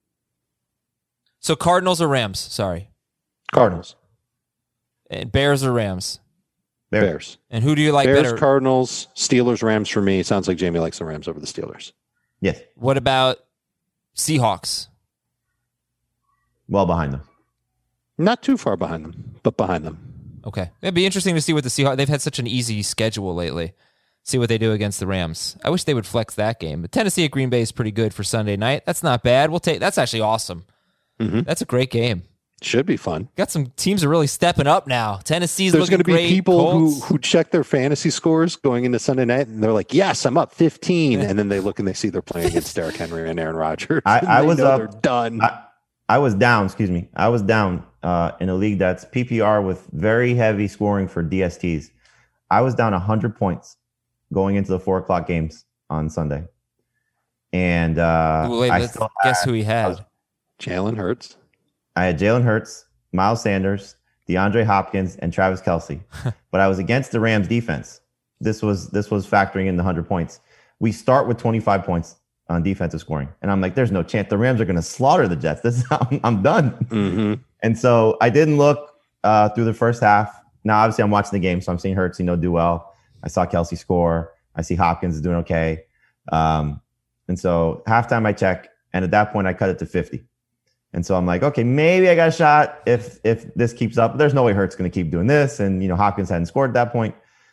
So Cardinals or Rams? Sorry. Cardinals. And Bears or Rams? Bears. Bears. And who do you like Bears, better? Cardinals, Steelers, Rams for me. Sounds like Jamie likes the Rams over the Steelers. Yes. What about Seahawks? Well behind them. Not too far behind them, but behind them. Okay. It'd be interesting to see what the Seahawks... They've had such an easy schedule lately. See what they do against the Rams. I wish they would flex that game. But Tennessee at Green Bay is pretty good for Sunday night. That's not bad. We'll take. That's actually awesome. Mm-hmm. That's a great game. Should be fun. Got some teams are really stepping up now. Tennessee's There's looking going to be great. people who, Colts. who check their fantasy scores going into Sunday night, and they're like, yes, I'm up fifteen. And then they look and they see they're playing against Derrick Henry and Aaron Rodgers. I, and I they was know up. They're done. I, I was down, excuse me. I was down uh, in a league that's P P R with very heavy scoring for D S Ts. I was down one hundred points going into the four o'clock games on Sunday. And uh, Ooh, wait, I let's still guess had, who he had. was, Jalen Hurts. I had Jalen Hurts, Miles Sanders, DeAndre Hopkins, and Travis Kelce. But I was against the Rams defense. This was this was factoring in the one hundred points. We start with twenty-five points on defensive scoring. And I'm like, there's no chance. The Rams are going to slaughter the Jets. This is I'm, I'm done. Mm-hmm. And so I didn't look uh, through the first half. Now, obviously, I'm watching the game, so I'm seeing Hurts, you know, do well. I saw Kelce score. I see Hopkins is doing okay. Um, and so halftime I check, And at that point, I cut it to fifty. And so I'm like, okay, maybe I got a shot if if this keeps up. There's no way Hurts going to keep doing this. And, you know, Hopkins hadn't scored at that point.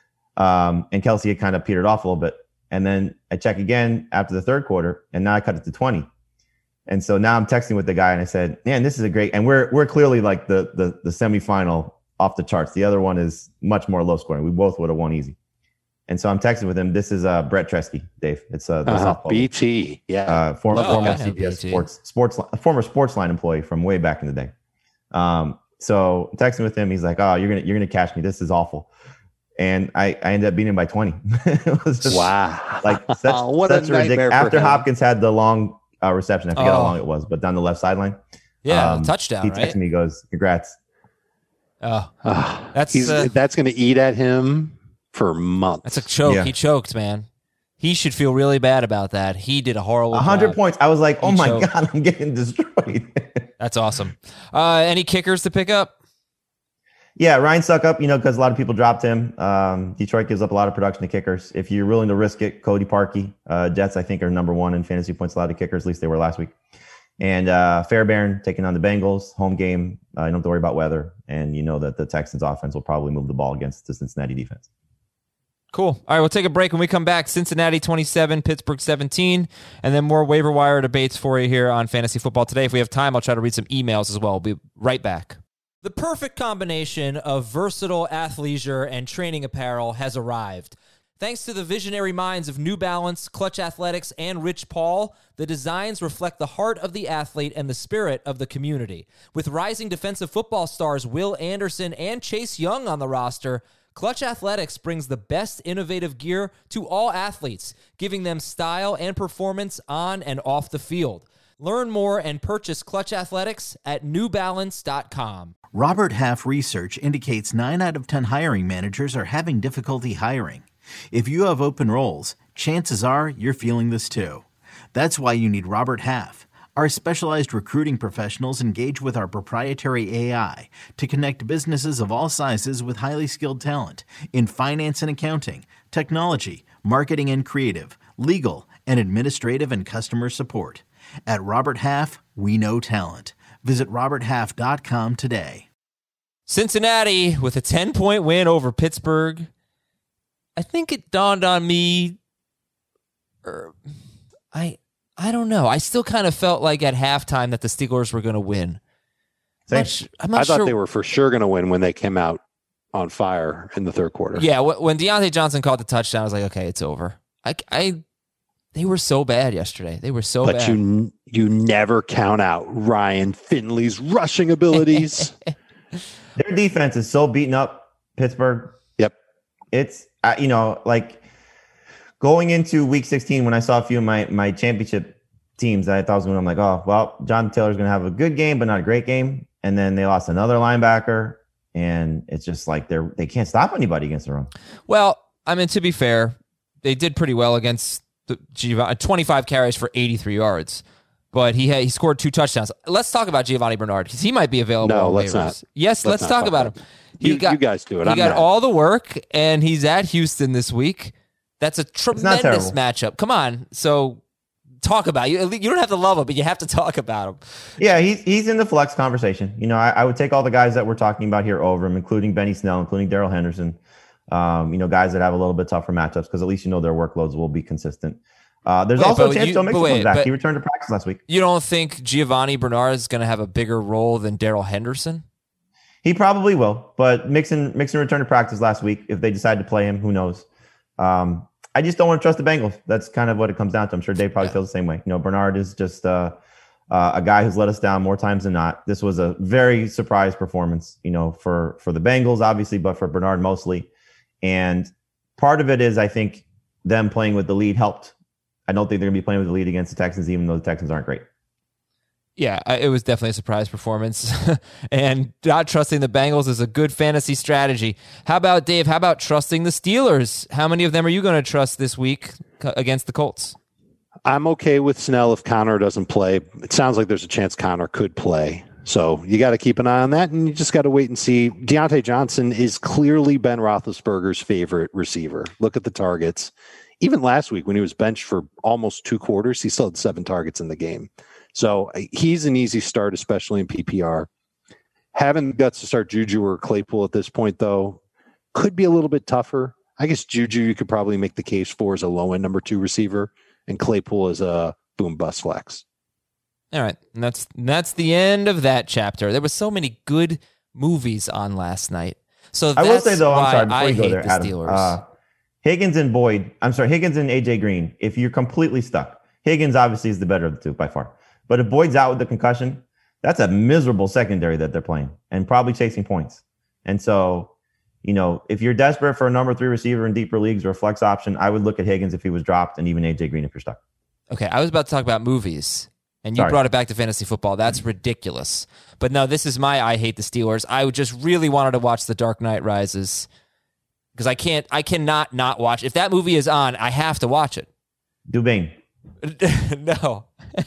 Um, and Kelsey had kind of petered off a little bit. And then I check again after the third quarter, and now I cut it to twenty. And so now I'm texting with the guy, and I said, man, this is a great – and we're we're clearly like the, the the semifinal off the charts. The other one is much more low scoring. We both would have won easy. And so I'm texting with him. This is uh, Brett Tresky, Dave. It's uh, the uh, softball B T, yeah, uh, former Oh, former I know C B S B T. sports sports former sports line employee from way back in the day. Um, so I'm texting with him. He's like, "Oh, you're gonna you're gonna catch me. This is awful." And I, I ended up beating him by twenty. It was just wow, like such, what such a a ridiculous. nightmare for After him. Hopkins had the long uh, reception, I forget Oh. how long it was, but down the left sideline. Yeah, um, touchdown, He right? texted me, he goes, "Congrats." Oh, Ah, That's, he's, uh, that's going to eat at him for months. that's a choke. Yeah. He choked, man. He should feel really bad about that. He did a horrible A hundred job. points. I was like, "Oh He my choked. god, I'm getting destroyed." That's awesome. Uh, any kickers to pick up? Yeah, Ryan Suckup, you know, because a lot of people dropped him. Um, Detroit gives up a lot of production to kickers. If you're willing to risk it, Cody Parkey. Uh, Jets, I think, are number one in fantasy points allowed to kickers. At least they were last week. And uh, Fairbairn taking on the Bengals. Home game. Uh, you don't have to worry about weather. And you know that the Texans offense will probably move the ball against the Cincinnati defense. Cool. All right, we'll take a break. When we come back, Cincinnati twenty-seven, Pittsburgh seventeen, and then more waiver wire debates for you here on Fantasy Football Today. If we have time, I'll try to read some emails as well. We'll be right back. The perfect combination of versatile athleisure and training apparel has arrived. Thanks to the visionary minds of New Balance, Clutch Athletics, and Rich Paul, the designs reflect the heart of the athlete and the spirit of the community. With rising defensive football stars Will Anderson and Chase Young on the roster, Clutch Athletics brings the best innovative gear to all athletes, giving them style and performance on and off the field. Learn more and purchase Clutch Athletics at new balance dot com. Robert Half research indicates nine out of ten hiring managers are having difficulty hiring. If you have open roles, chances are you're feeling this too. That's why you need Robert Half. Our specialized recruiting professionals engage with our proprietary A I to connect businesses of all sizes with highly skilled talent in finance and accounting, technology, marketing and creative, legal, and administrative and customer support. At Robert Half, we know talent. Visit robert half dot com today. Cincinnati with a ten-point win over Pittsburgh. I think it dawned on me, er, I I don't know. I still kind of felt like at halftime that the Steelers were going to win. I'm not, su- I'm not I thought sure. they were for sure going to win when they came out on fire in the third quarter. Yeah, wh- when Deontay Johnson caught the touchdown, I was like, okay, it's over. I, I they were so bad yesterday. They were so but bad. you you never count out Ryan Finley's rushing abilities. Their defense is so beaten up, Pittsburgh. Yep. It's, uh, you know, like going into week sixteen when I saw a few of my, my championship teams that I thought was going to, I'm like, oh, well, John Taylor's going to have a good game, but not a great game. And then they lost another linebacker. And it's just like they're, they can't stop anybody against the run. Well, I mean, to be fair, they did pretty well against the Giovanni, twenty-five carries for eighty-three yards. But he had, he scored two touchdowns. Let's talk about Giovanni Bernard because he might be available. No, on let's waivers. not. Yes, let's, Let's not talk talk about about him. He You- you guys do it. He I'm got not. all the work, and he's at Houston this week. That's a not tremendous terrible. matchup. Come on, so talk about you. You don't have to love him, but you have to talk about him. Yeah, he's he's in the flex conversation. You know, I, I would take all the guys that we're talking about here over him, including Benny Snell, including Darrell Henderson. Um, you know, guys that have a little bit tougher matchups because at least you know their workloads will be consistent. Uh, there's Wait, also a but chance you- Joe Mixon but wait, comes back. but- He returned to practice last week. You don't think Giovanni Bernard is going to have a bigger role than Darrell Henderson? He probably will, but Mixon Mixon returned to practice last week. If they decide to play him, who knows? Um, I just don't want to trust the Bengals. That's kind of what it comes down to. I'm sure Dave probably Yeah. feels the same way. You know, Bernard is just uh, uh, a guy who's let us down more times than not. This was a very surprise performance, you know, for for the Bengals, obviously, but for Bernard mostly. And part of it is, I think, them playing with the lead helped. I don't think they're going to be playing with the lead against the Texans, even though the Texans aren't great. Yeah, I- it was definitely a surprise performance. And not trusting the Bengals is a good fantasy strategy. How about, Dave, how about trusting the Steelers? How many of them are you going to trust this week c- against the Colts? I'm okay with Snell if Connor doesn't play. It sounds like there's a chance Connor could play. So you got to keep an eye on that, and you just got to wait and see. Deontay Johnson is clearly Ben Roethlisberger's favorite receiver. Look at the targets. even last week when he was benched for almost two quarters, he still had seven targets in the game. So he's an easy start, especially in P P R. Having the guts to start Juju or Claypool at this point, though, could be a little bit tougher. I guess Juju you could probably make the case for as a low-end number two receiver, and Claypool as a boom-bust flex. All right, and that's that's the end of that chapter. There were so many good movies on last night. So I will say, though, I'm sorry, before I you go hate there, the Adam, Steelers. uh, Higgins and Boyd, I'm sorry, Higgins and A J Green, if you're completely stuck, Higgins obviously is the better of the two by far. But if Boyd's out with the concussion, that's a miserable secondary that they're playing and probably chasing points. And so, you know, if you're desperate for a number three receiver in deeper leagues or a flex option, I would look at Higgins if he was dropped and even A J Green if you're stuck. Okay, I was about to talk about movies, and you Sorry. brought it back to fantasy football. That's ridiculous. But no, this is my I hate the Steelers. I just really wanted to watch The Dark Knight Rises because I can't, I cannot not watch. If that movie is on, I have to watch it. Dubane. No.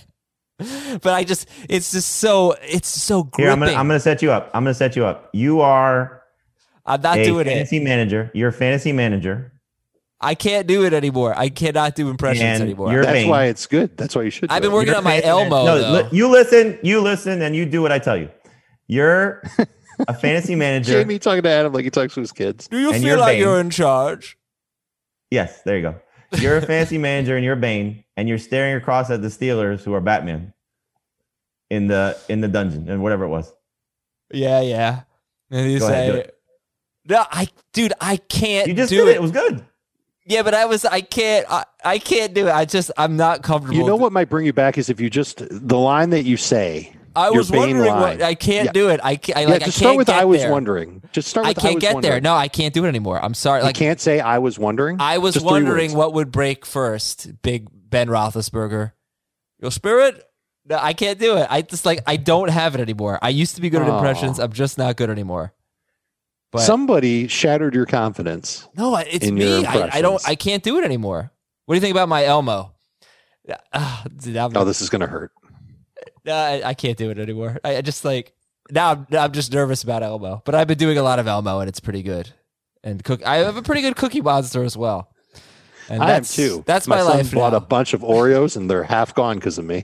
But I just, it's just so, it's so gripping. Here, I'm gonna, I'm gonna set you up. I'm gonna set you up. You are I'm not a doing fantasy it. manager. You're a fantasy manager. I can't do it anymore. I cannot do impressions And anymore. you're- That's Bane. why it's good. That's why you should. I've do been it. working You're on my a fantasy Elmo, manager. though. No, li- you listen. You listen, and you do what I tell you. You're a fantasy manager. Jamie talking to Adam like he talks to his kids. do you and feel you're like Bane. you're in charge? Yes, there you go. You're a fantasy manager, and you're Bane, and you're staring across at the Steelers, who are Batman, in the in the dungeon and whatever it was. Yeah, yeah. And you Go ahead, do say, it. no, I, dude, I can't You just do did it. it. It was good. Yeah, but I was, I can't, I, I can't do it. I just, I'm not comfortable. You know with what might bring you back is if you just the line that you say. I your was Bane wondering line. what, I can't Yeah. do it. I can't, I, Yeah, like, just I start can't with get I was there. wondering. Just start I with I, can't was get wondering. there. No, I can't do it anymore. I'm sorry. You Like, can't say I was wondering. I was Just three wondering words. what would break first. Big Ben Roethlisberger. Your spirit? No, I can't do it. I just like, I don't have it anymore. I used to be good at Aw. impressions. I'm just not good anymore. But Somebody shattered your confidence. no, it's in your me. I, I don't, impressions. I can't do it anymore. What do you think about my Elmo? Uh, dude, I'm, Oh, this is going to hurt. Uh, I, I can't do it anymore. I, I just like now. I'm, I'm just nervous about Elmo, but I've been doing a lot of Elmo, and it's pretty good. And cook, I have a pretty good Cookie Monster as well. And I am that's, too. That's my, my, son life bought now. a bunch of Oreos, and they're half gone because of me.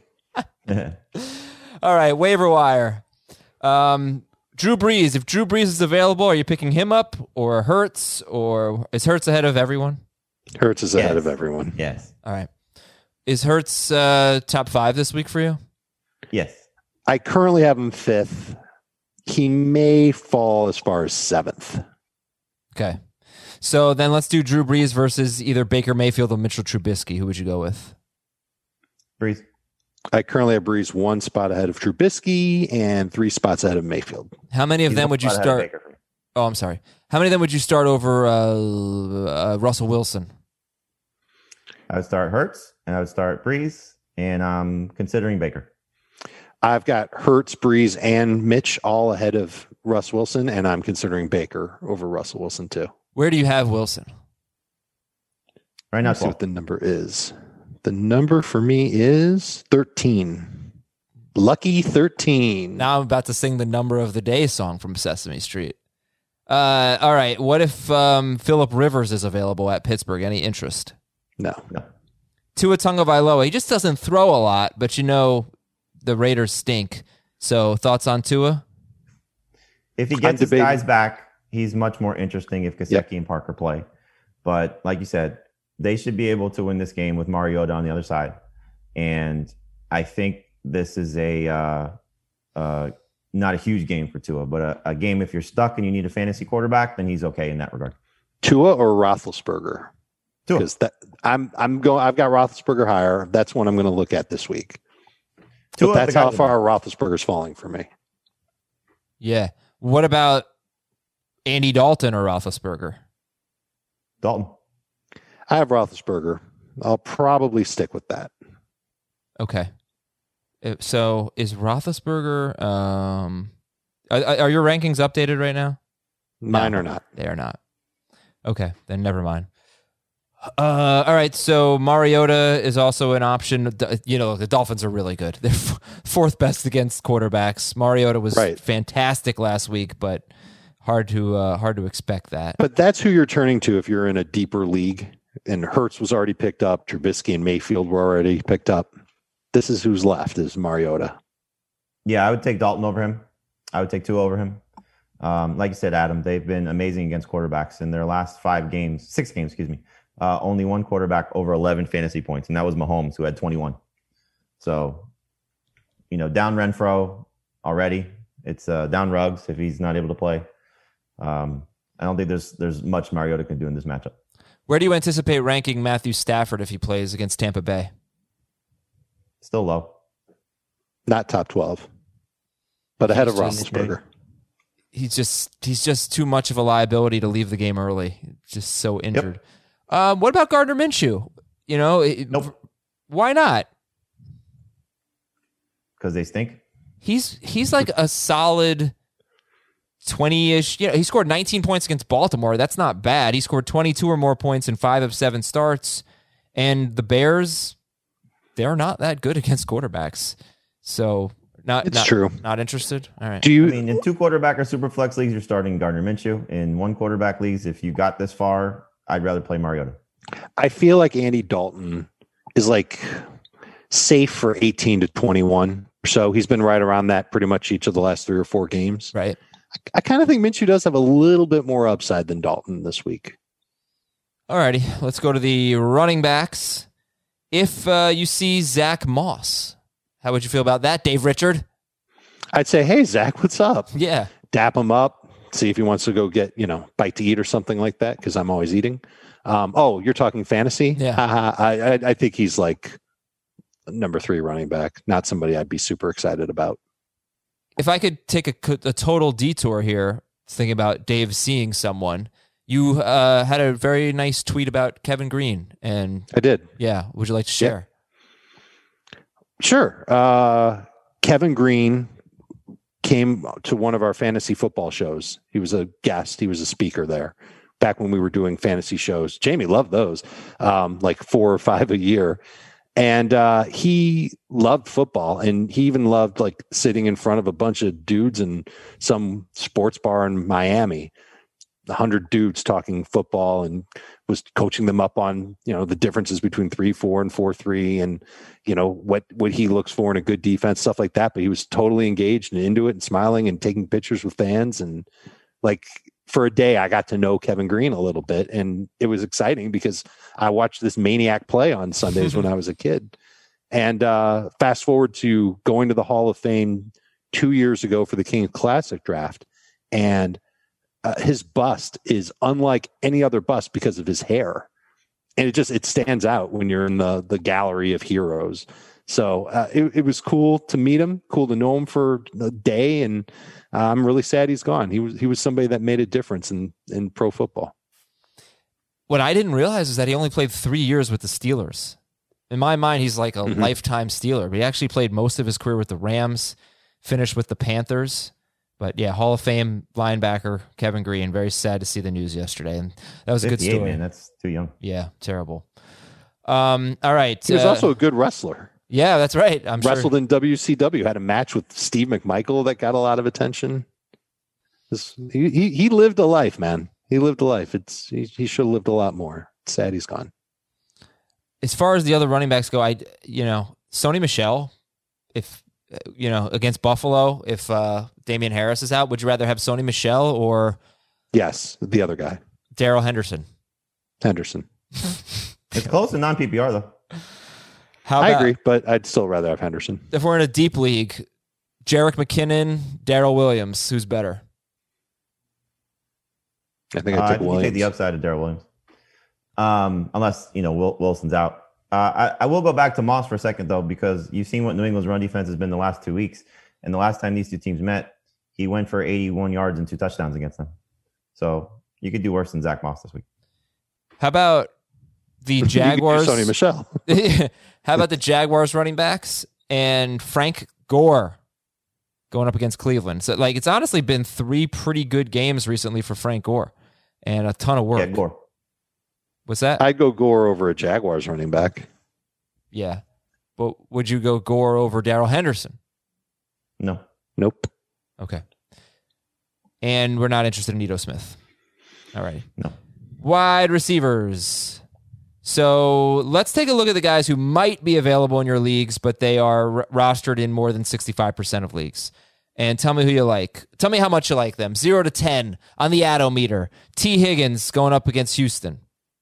All right, waiver wire. Um, Drew Brees. If Drew Brees is available, are you picking him up or Hurts, or is Hurts ahead of everyone? Hurts is ahead Yes. of everyone. Yes. All right. Is Hurts uh, top five this week for you? Yes. I currently have him fifth. He may fall as far as seventh. Okay. So then let's do Drew Brees versus either Baker Mayfield or Mitchell Trubisky. Who would you go with? Breeze. I currently have Breeze one spot ahead of Trubisky and three spots ahead of Mayfield. How many of He's them one would you spot ahead of start? Baker for me. Oh, I'm sorry. How many of them would you start over uh, uh, Russell Wilson? I would start Hurts and I would start Breeze, and I'm considering Baker. I've got Hurts, Breeze, and Mitch all ahead of Russ Wilson, and I'm considering Baker over Russell Wilson too. Where do you have Wilson? Right now, Let's see twelve. what the number is. The number for me is thirteen. Lucky thirteen. Now I'm about to sing the number of the day song from Sesame Street. Uh, all right. What if um, Phillip Rivers is available at Pittsburgh? Any interest? No. No. Tua Tagovailoa. He just doesn't throw a lot, but you know the Raiders stink. So thoughts on Tua? If he I'm gets his debating- guys back, he's much more interesting if Gesicki Yep. and Parker play. But like you said, they should be able to win this game with Mariota on the other side. And I think this is a uh, uh, not a huge game for Tua, but a, a game if you're stuck and you need a fantasy quarterback, then he's okay in that regard. Tua or Roethlisberger? Tua. Because that I'm I'm going. I've got Roethlisberger higher. That's one I'm going to look at this week. Tua, But the that's guy how with- far Roethlisberger's falling for me. Yeah. What about Andy Dalton or Roethlisberger? Dalton. I have Roethlisberger. I'll probably stick with that. Okay. Uh, So is Roethlisberger? Um, are, are your rankings updated right now? Mine No. or not. They are not. Okay, then never mind. Uh, all right, so Mariota is also an option. D- You know, the Dolphins are really good. They're f- fourth best against quarterbacks. Mariota was Right. fantastic last week, but hard to uh, hard to expect that. But that's who you're turning to if you're in a deeper league and Hurts was already picked up. Trubisky and Mayfield were already picked up. This is who's left, is Mariota. Yeah, I would take Dalton over him. I would take Tua over him. Um, like you said, Adam, they've been amazing against quarterbacks in their last five games, six games, excuse me. Uh, only one quarterback over eleven fantasy points, and that was Mahomes, who had twenty-one. So, you know, down Renfro already. It's uh, down Ruggs if he's not able to play. Um, I don't think there's there's much Mariota can do in this matchup. Where do you anticipate ranking Matthew Stafford if he plays against Tampa Bay? Still low. Not top twelve, but ahead of He's just- Roethlisberger. He's just he's just too much of a liability to leave the game early. Just so injured. Yep. Um, what about Gardner Minshew? You know, it, Nope. Why not? Because they stink. He's he's like a solid twenty-ish. You know, he scored nineteen points against Baltimore. That's not bad. He scored twenty-two or more points in five of seven starts. And the Bears, they're not that good against quarterbacks. So not It's not, true. Not interested. All right. Do you? I mean, in two quarterback or super flex leagues, you're starting Gardner Minshew. In one quarterback leagues, if you got this far, I'd rather play Mariota. I feel like Andy Dalton is like safe for eighteen to twenty-one. So he's been right around that pretty much each of the last three or four games. Right. I, I kind of think Minshew does have a little bit more upside than Dalton this week. All righty. Let's go to the running backs. If uh, you see Zach Moss, how would you feel about that, Dave Richard? I'd say, hey, Zach, what's up? Yeah. Dap him up. See if he wants to go get, you know, bite to eat or something like that, because I'm always eating. Um, oh, you're talking fantasy? Yeah. Uh, I, I I think he's like number three running back. Not somebody I'd be super excited about. If I could take a, a total detour here, thinking about Dave seeing someone, you uh, had a very nice tweet about Kevin Green. And I did. yeah, would you like to share? Yeah. Sure. Uh, Kevin Green came to one of our fantasy football shows. He was a guest. He was a speaker there back when we were doing fantasy shows. Jamie loved those, um, like four or five a year. And uh, he loved football, and he even loved like sitting in front of a bunch of dudes in some sports bar in Miami, a hundred dudes talking football, and was coaching them up on, you know, the differences between three, four and four, three, and, you know, what, what he looks for in a good defense, stuff like that. But he was totally engaged and into it and smiling and taking pictures with fans. And like, for a day, I got to know Kevin Green a little bit, and it was exciting because I watched this maniac play on Sundays when I was a kid. And uh, fast forward to going to the Hall of Fame two years ago for the King Classic draft, and uh, his bust is unlike any other bust because of his hair, and it just it stands out when you're in the the gallery of heroes. So uh, it, it was cool to meet him, cool to know him for a day, and uh, I'm really sad he's gone. He was he was somebody that made a difference in in pro football. What I didn't realize is that he only played three years with the Steelers. In my mind, he's like a mm-hmm. lifetime Steeler, but he actually played most of his career with the Rams, finished with the Panthers. But yeah, Hall of Fame linebacker Kevin Green. Very sad to see the news yesterday, and that was a good story. Man, that's too young. Yeah, terrible. Um, all right. He was uh, also a good wrestler. Yeah, that's right. I'm wrestled sure. in W C W. Had a match with Steve McMichael that got a lot of attention. This, he, he he lived a life, man. He lived a life. It's he, he should have lived a lot more. It's sad he's gone. As far as the other running backs go, I you know Sony Michel, if you know against Buffalo, if uh, Damian Harris is out, would you rather have Sony Michel or yes, the other guy, Darrell Henderson? Henderson. It's close to non P P R though. How I about, agree, but I'd still rather have Henderson. If we're in a deep league, Jerick McKinnon, Darrell Williams, who's better? I think uh, I I take think Williams. you take the upside of Darrell Williams, um, unless you know Wil- Wilson's out. Uh, I, I will go back to Moss for a second though, because you've seen what New England's run defense has been the last two weeks, and the last time these two teams met, he went for eighty-one yards and two touchdowns against them. So you could do worse than Zach Moss this week. How about the Jaguars? Sony Michel. How about the Jaguars running backs and Frank Gore going up against Cleveland? So, like, it's honestly been three pretty good games recently for Frank Gore and a ton of work. Yeah, Gore. What's that? I'd go Gore over a Jaguars running back. Yeah. But would you go Gore over Darrell Henderson? No. Nope. Okay. And we're not interested in Nito Smith. All right. No. Wide receivers. So let's take a look at the guys who might be available in your leagues, but they are r- rostered in more than sixty-five percent of leagues. And tell me who you like. Tell me how much you like them. Zero to ten on the Adometer. T. Higgins going up against Houston.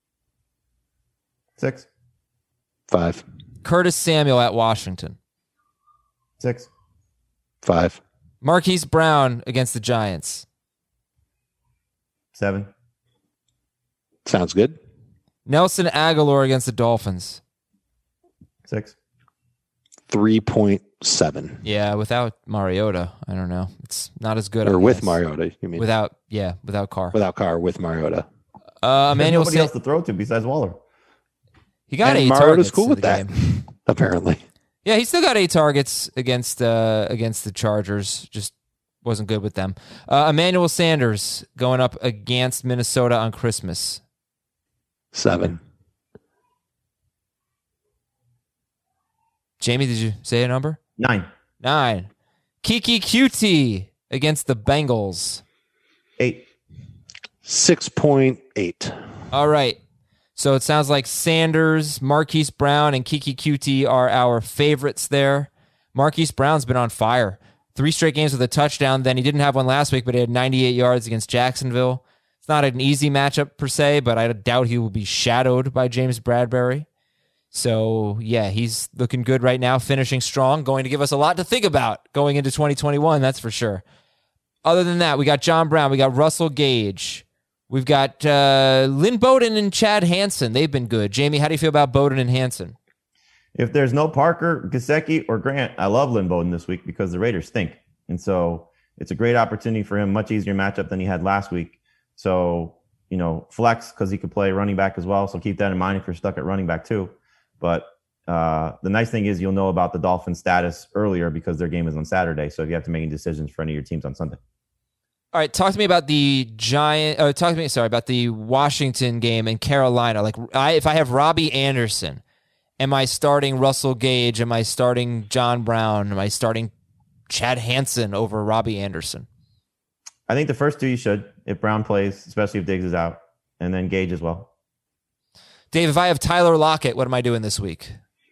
Six. Five. Curtis Samuel at Washington. Six. Five. Marquise Brown against the Giants. Seven. Sounds good. Nelson Aguilar against the Dolphins. Six. three point seven. Yeah, without Mariota, I don't know. It's not as good. Or I with guess. Mariota, you mean? Without, yeah, without Carr. Without Carr, with Mariota. Uh, There's Emmanuel nobody Sa- else to throw to besides Waller. He got and eight Mariota's targets cool in with the that, game. apparently. Yeah, he still got eight targets against uh, against the Chargers. Just wasn't good with them. Uh, Emmanuel Sanders going up against Minnesota on Christmas. Seven. Jamie, did you say a number? Nine. Nine. Kiki Cutie against the Bengals. Eight. six point eight. All right. So it sounds like Sanders, Marquise Brown, and Kiki Cutie are our favorites there. Marquise Brown's been on fire. Three straight games with a touchdown. Then he didn't have one last week, but he had ninety-eight yards against Jacksonville. It's not an easy matchup per se, but I doubt he will be shadowed by James Bradbury. So, yeah, he's looking good right now, finishing strong, going to give us a lot to think about going into twenty twenty-one, that's for sure. Other than that, we got John Brown, we got Russell Gage, we've got uh, Lynn Bowden and Chad Hansen. They've been good. Jamie, how do you feel about Bowden and Hansen? If there's no Parker, Gesicki, or Grant, I love Lynn Bowden this week because the Raiders stink. And so it's a great opportunity for him, much easier matchup than he had last week. So, you know, flex because he could play running back as well. So keep that in mind if you're stuck at running back too. But uh, the nice thing is you'll know about the Dolphins' status earlier because their game is on Saturday. So if you have to make any decisions for any of your teams on Sunday. All right, talk to me about the Giant. Uh, talk to me, sorry, about the Washington game in Carolina. Like, I, if I have Robbie Anderson, am I starting Russell Gage? Am I starting John Brown? Am I starting Chad Hansen over Robbie Anderson? I think the first two you should, if Brown plays, especially if Diggs is out, and then Gage as well. Dave, if I have Tyler Lockett, what am I doing this week?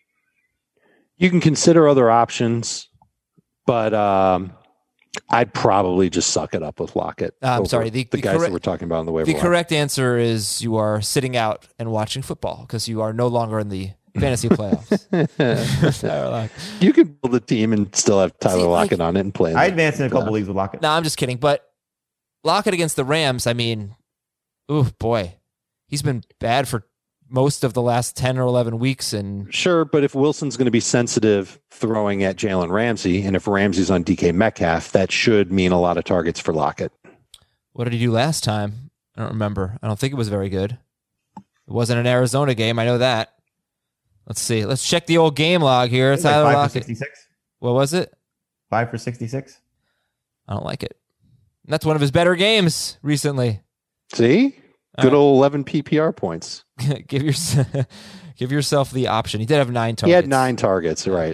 You can consider other options, but um, I'd probably just suck it up with Lockett. Uh, I'm over sorry. The, the, the guys correct, that we're talking about on the waiver The wire. correct answer is you are sitting out and watching football because you are no longer in the fantasy playoffs. Tyler Lockett. You can build a team and still have Tyler See, like- Lockett on it and play. in I the advanced in a couple playoffs. leagues with Lockett. No, I'm just kidding. But Lockett against the Rams, I mean, ooh, boy. He's been bad for most of the last ten or eleven weeks. And Sure, but if Wilson's going to be sensitive throwing at Jalen Ramsey, and if Ramsey's on D K Metcalf, that should mean a lot of targets for Lockett. what did he do last time? I don't remember. I don't think it was very good. It wasn't an Arizona game. I know that. Let's see. Let's check the old game log here. It's like Tyler five for Lockett. sixty-six. What was it? Five for sixty-six. I don't like it. That's one of his better games recently. See? All Good right. old eleven P P R points. give your, give yourself the option. He did have nine targets. He had nine targets, right.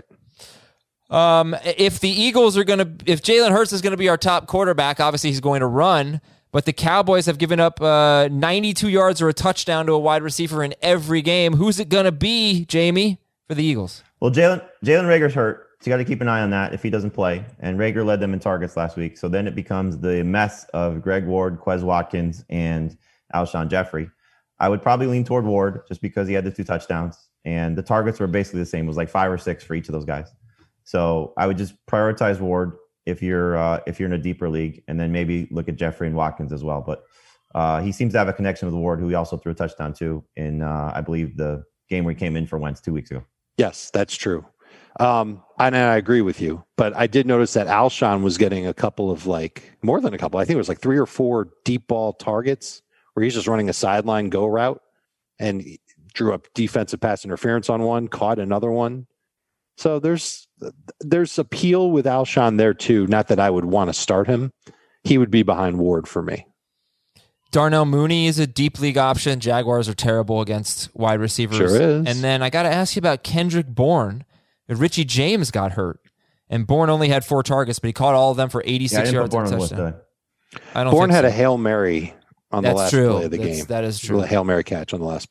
Um, if the Eagles are going to, if Jalen Hurts is going to be our top quarterback, obviously he's going to run. But the Cowboys have given up uh, ninety-two yards or a touchdown to a wide receiver in every game. Who's it going to be, Jamie, for the Eagles? Well, Jalen Jalen Rager's hurt, so you got to keep an eye on that if he doesn't play. And Rager led them in targets last week, so then it becomes the mess of Greg Ward, Quez Watkins, and Alshon Jeffrey. I would probably lean toward Ward just because he had the two touchdowns, and the targets were basically the same. It was like five or six for each of those guys. So I would just prioritize Ward if you're uh, if you're in a deeper league, and then maybe look at Jeffrey and Watkins as well. But uh, he seems to have a connection with Ward, who he also threw a touchdown to in uh, I believe the game where he came in for Wentz two weeks ago. Yes, that's true. Um, and I agree with you, but I did notice that Alshon was getting a couple of like more than a couple. I think it was like three or four deep ball targets where he's just running a sideline go route and he drew up defensive pass interference on one, caught another one. So there's there's appeal with Alshon there too. Not that I would want to start him. He would be behind Ward for me. Darnell Mooney is a deep league option. Jaguars are terrible against wide receivers. Sure is. And then I got to ask you about Kendrick Bourne. Richie James got hurt, and Bourne only had four targets, but he caught all of them for Yeah, I eighty-six didn't yards put Bourne and on a the list, touchdown. Uh, I don't Bourne think had so. a Hail Mary on That's the last true. play of the That's- game. That is true. A Hail Mary catch on the last play.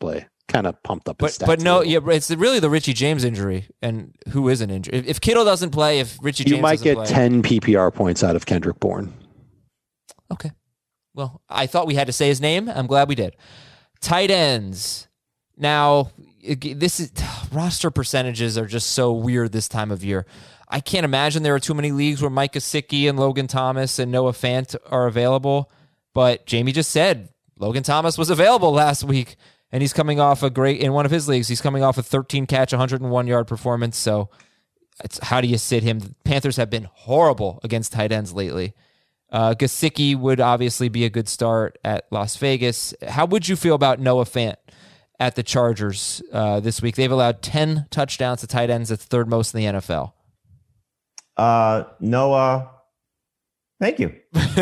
kind of pumped up his But stats. but a no, little. yeah, it's really the Richie James injury, and who isn't injured. If, if Kittle doesn't play, if Richie James you might doesn't get play, ten P P R points out of Kendrick Bourne. Okay. Well, I thought we had to say his name. I'm glad we did. Tight ends. Now, this is roster percentages are just so weird this time of year. I can't imagine there are too many leagues where Mike Gesicki and Logan Thomas and Noah Fant are available. But Jamie just said Logan Thomas was available last week, and he's coming off a great in one of his leagues. He's coming off a thirteen catch, one hundred one yard performance. So, it's how do you sit him? The Panthers have been horrible against tight ends lately. Uh, Gesicki would obviously be a good start at Las Vegas. How would you feel about Noah Fant at the Chargers uh, this week? They've allowed ten touchdowns to tight ends. That's third most in the N F L. Uh, Noah, thank you.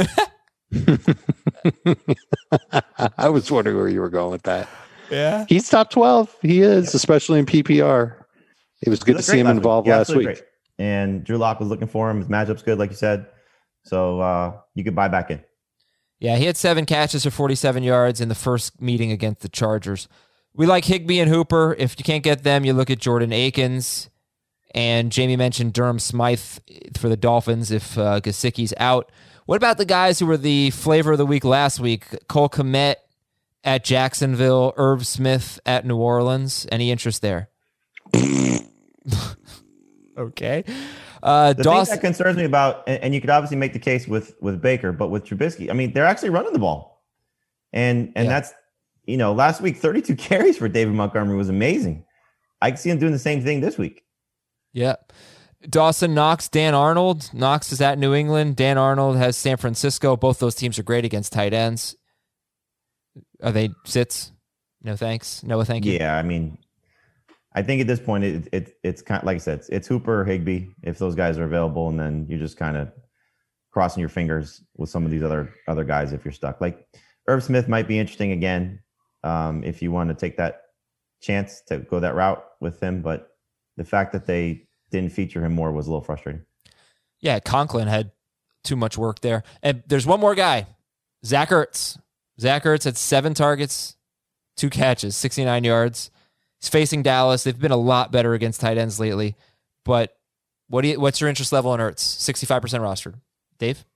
I was wondering where you were going with that. Yeah. He's top twelve. He is, yep. Especially in P P R. It was good to see him involved last week. Great. And Drew Lock was looking for him. His matchup's good, like you said. So uh, you could buy back in. Yeah, he had seven catches for forty-seven yards in the first meeting against the Chargers. We like Higbee and Hooper. If you can't get them, you look at Jordan Akins. And Jamie mentioned Durham Smythe for the Dolphins if uh, Gesicki's out. What about the guys who were the flavor of the week last week? Cole Kmet at Jacksonville, Irv Smith at New Orleans. Any interest there? Okay. Uh, the Dawson- thing that concerns me about, and, and you could obviously make the case with with Baker, but with Trubisky, I mean, they're actually running the ball. And and yeah. that's, you know, last week, thirty-two carries for David Montgomery was amazing. I can see him doing the same thing this week. Yeah. Dawson Knox, Dan Arnold. Knox is at New England. Dan Arnold has San Francisco. Both those teams are great against tight ends. Are they sits? No thanks. No, thank you. Yeah, I mean, I think at this point, it, it it's kind of, like I said, it's, it's Hooper or Higbee if those guys are available, and then you're just kind of crossing your fingers with some of these other other guys if you're stuck. Like Irv Smith might be interesting again um, if you want to take that chance to go that route with him, but the fact that they didn't feature him more was a little frustrating. Yeah, Conklin had too much work there. And there's one more guy, Zach Ertz. Zach Ertz had seven targets, two catches, sixty-nine yards. He's facing Dallas. They've been a lot better against tight ends lately. But what do you, what's your interest level on Ertz? sixty-five percent rostered. Dave?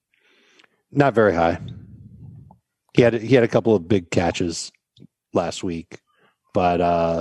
Not very high. He had he had a couple of big catches last week, but uh,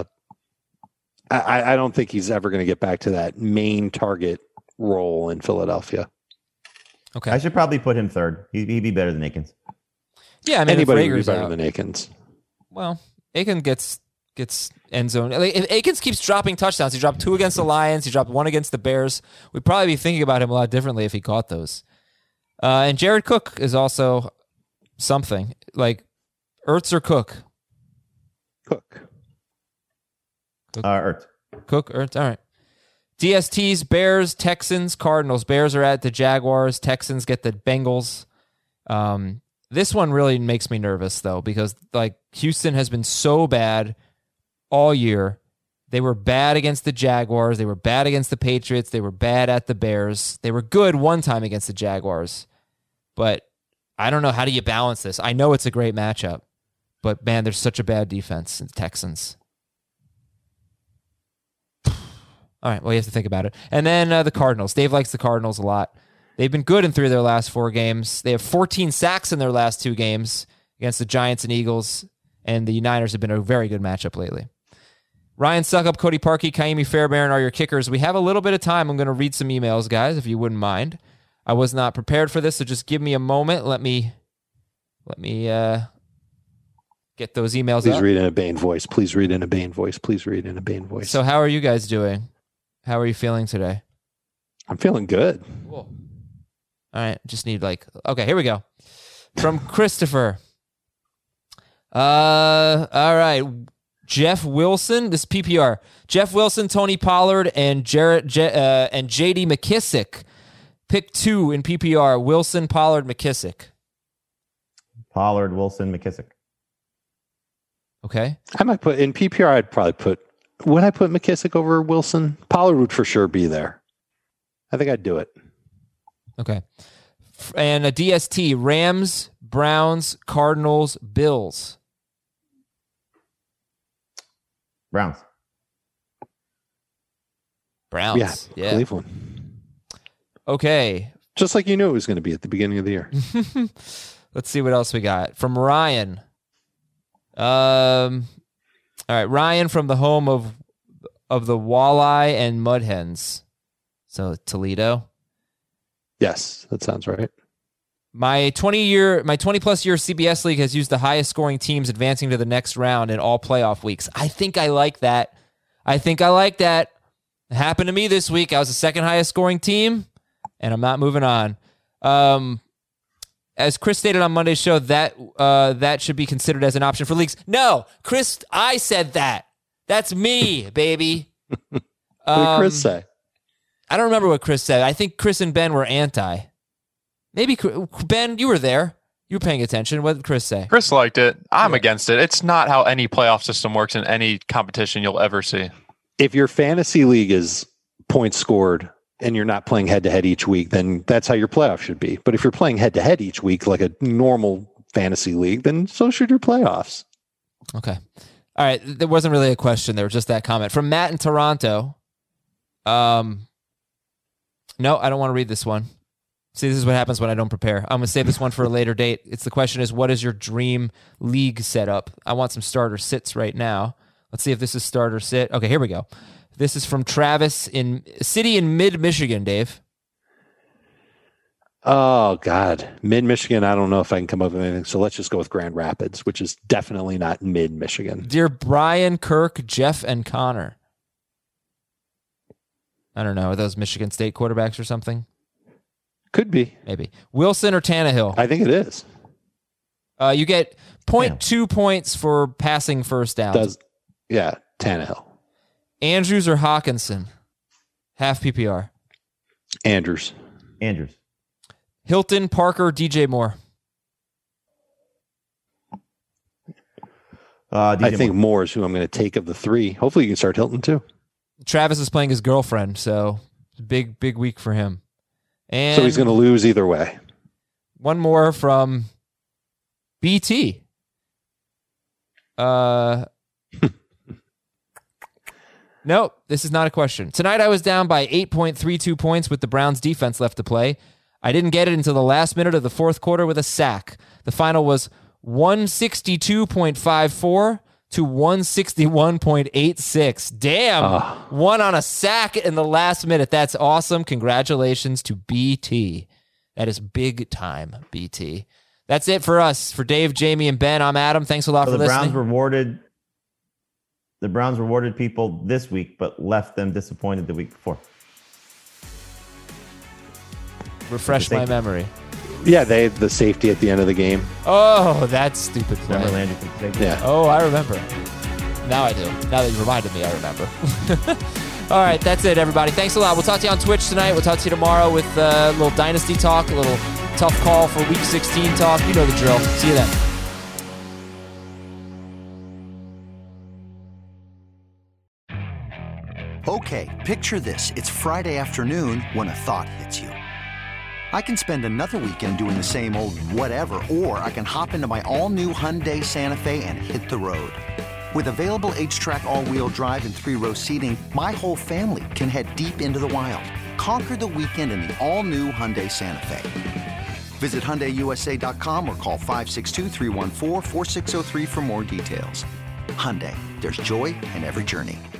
I, I don't think he's ever going to get back to that main target role in Philadelphia. Okay, I should probably put him third. He'd, he'd be better than Akins. Yeah, I mean, anybody would be better out, than Akins. Well, Akins gets gets end zone. If Akins keeps dropping touchdowns, he dropped two against the Lions. He dropped one against the Bears. We'd probably be thinking about him a lot differently if he caught those. Uh, and Jared Cook is also something. Like Ertz or Cook? Cook. Cook. Uh, Ertz. Cook, Ertz. All right. D S Ts, Bears, Texans, Cardinals. Bears are at the Jaguars. Texans get the Bengals. Um, this one really makes me nervous, though, because like Houston has been so bad all year. They were bad against the Jaguars. They were bad against the Patriots. They were bad at the Bears. They were good one time against the Jaguars. But I don't know. How do you balance this? I know it's a great matchup, but man, there's such a bad defense in the Texans. All right, well, you have to think about it. And then uh, the Cardinals. Dave likes the Cardinals a lot. They've been good in three of their last four games. They have fourteen sacks in their last two games against the Giants and Eagles, and the Niners have been a very good matchup lately. Ryan Suckup, Cody Parkey, Kaimi Fairbairn are your kickers. We have a little bit of time. I'm going to read some emails, guys, if you wouldn't mind. I was not prepared for this, so just give me a moment. Let me let me uh, get those emails Please up. read in a Bane voice. Please read in a Bane voice. Please read in a Bane voice. So how are you guys doing? How are you feeling today? I'm feeling good. Cool. All right, just need like, okay, here we go. From Christopher. Uh, all right. Jeff Wilson, this is P P R. Jeff Wilson, Tony Pollard, and Jarrett J- uh, and J D McKissick. Pick two in P P R. Wilson, Pollard, McKissick. Pollard, Wilson, McKissick. Okay. I might put in P P R. I'd probably put. Would I put McKissick over Wilson? Pollard would for sure be there. I think I'd do it. Okay. And a D S T, Rams, Browns, Cardinals, Bills. Browns. Browns. Yeah, Yeah. Cleveland. Okay. Just like you knew it was going to be at the beginning of the year. Let's see what else we got from Ryan. Um, all right, Ryan from the home of of the Walleye and Mud Hens. So Toledo. Yes, that sounds right. My twenty year, my twenty plus year C B S league has used the highest scoring teams advancing to the next round in all playoff weeks. I think I like that. I think I like that. It happened to me this week. I was the second highest scoring team, and I'm not moving on. Um, as Chris stated on Monday's show, that uh, that should be considered as an option for leagues. No, Chris, I said that. That's me, baby. What Um, did Chris say? I don't remember what Chris said. I think Chris and Ben were anti. Maybe Ben, you were there. You were paying attention. What did Chris say? Chris liked it. I'm Yeah. against it. It's not how any playoff system works in any competition you'll ever see. If your fantasy league is points scored and you're not playing head to head each week, then that's how your playoff should be. But if you're playing head to head each week like a normal fantasy league, then so should your playoffs. Okay. All right. There wasn't really a question. There was just that comment from Matt in Toronto. Um, no, I don't want to read this one. See, this is what happens when I don't prepare. I'm going to save this one for a later date. It's the question is, what is your dream league setup? I want some starter sits right now. Let's see if this is starter sit. Okay, here we go. This is from Travis in city in mid-Michigan, Dave. Oh, God. Mid-Michigan, I don't know if I can come up with anything. So let's just go with Grand Rapids, which is definitely not mid-Michigan. Dear Brian, Kirk, Jeff, and Connor. I don't know. Are those Michigan State quarterbacks or something? Could be. Maybe. Wilson or Tannehill? I think it is. Uh, you get zero point two points for passing first downs. Does Yeah, Tannehill. Andrews or Hawkinson? Half P P R. Andrews. Andrews. Hilton, Parker, D J Moore. Uh, D J I think Moore. Moore is who I'm going to take of the three. Hopefully you can start Hilton too. Travis is playing his girlfriend, so big, big week for him. And So he's going to lose either way. one more from B T. Uh, nope, this is not a question. Tonight I was down by eight point three two points with the Browns defense left to play. I didn't get it until the last minute of the fourth quarter with a sack. The final was one sixty-two point five four to one sixty-one point eight six. Damn. Oh. One on a sack in the last minute. That's awesome. Congratulations to B T. That is big time, B T. That's it for us. For Dave, Jamie, and Ben, I'm Adam. Thanks a lot So for the listening. Browns rewarded the Browns rewarded people this week, but left them disappointed the week before. Refresh my memory. Yeah, they had the safety at the end of the game. Oh, that's stupid play. Remember Landry took the safety? Yeah. Oh, I remember. Now I do. Now that you reminded me, I remember. All right, that's it, everybody. Thanks a lot. We'll talk to you on Twitch tonight. We'll talk to you tomorrow with uh, a little Dynasty talk, a little tough call for Week sixteen talk. You know the drill. See you then. Okay, picture this. It's Friday afternoon when a thought hits you. I can spend another weekend doing the same old whatever, or I can hop into my all-new Hyundai Santa Fe and hit the road. With available H-Track all-wheel drive and three-row seating, my whole family can head deep into the wild. Conquer the weekend in the all-new Hyundai Santa Fe. Visit Hyundai U S A dot com or call five six two, three one four, four six zero three for more details. Hyundai, there's joy in every journey.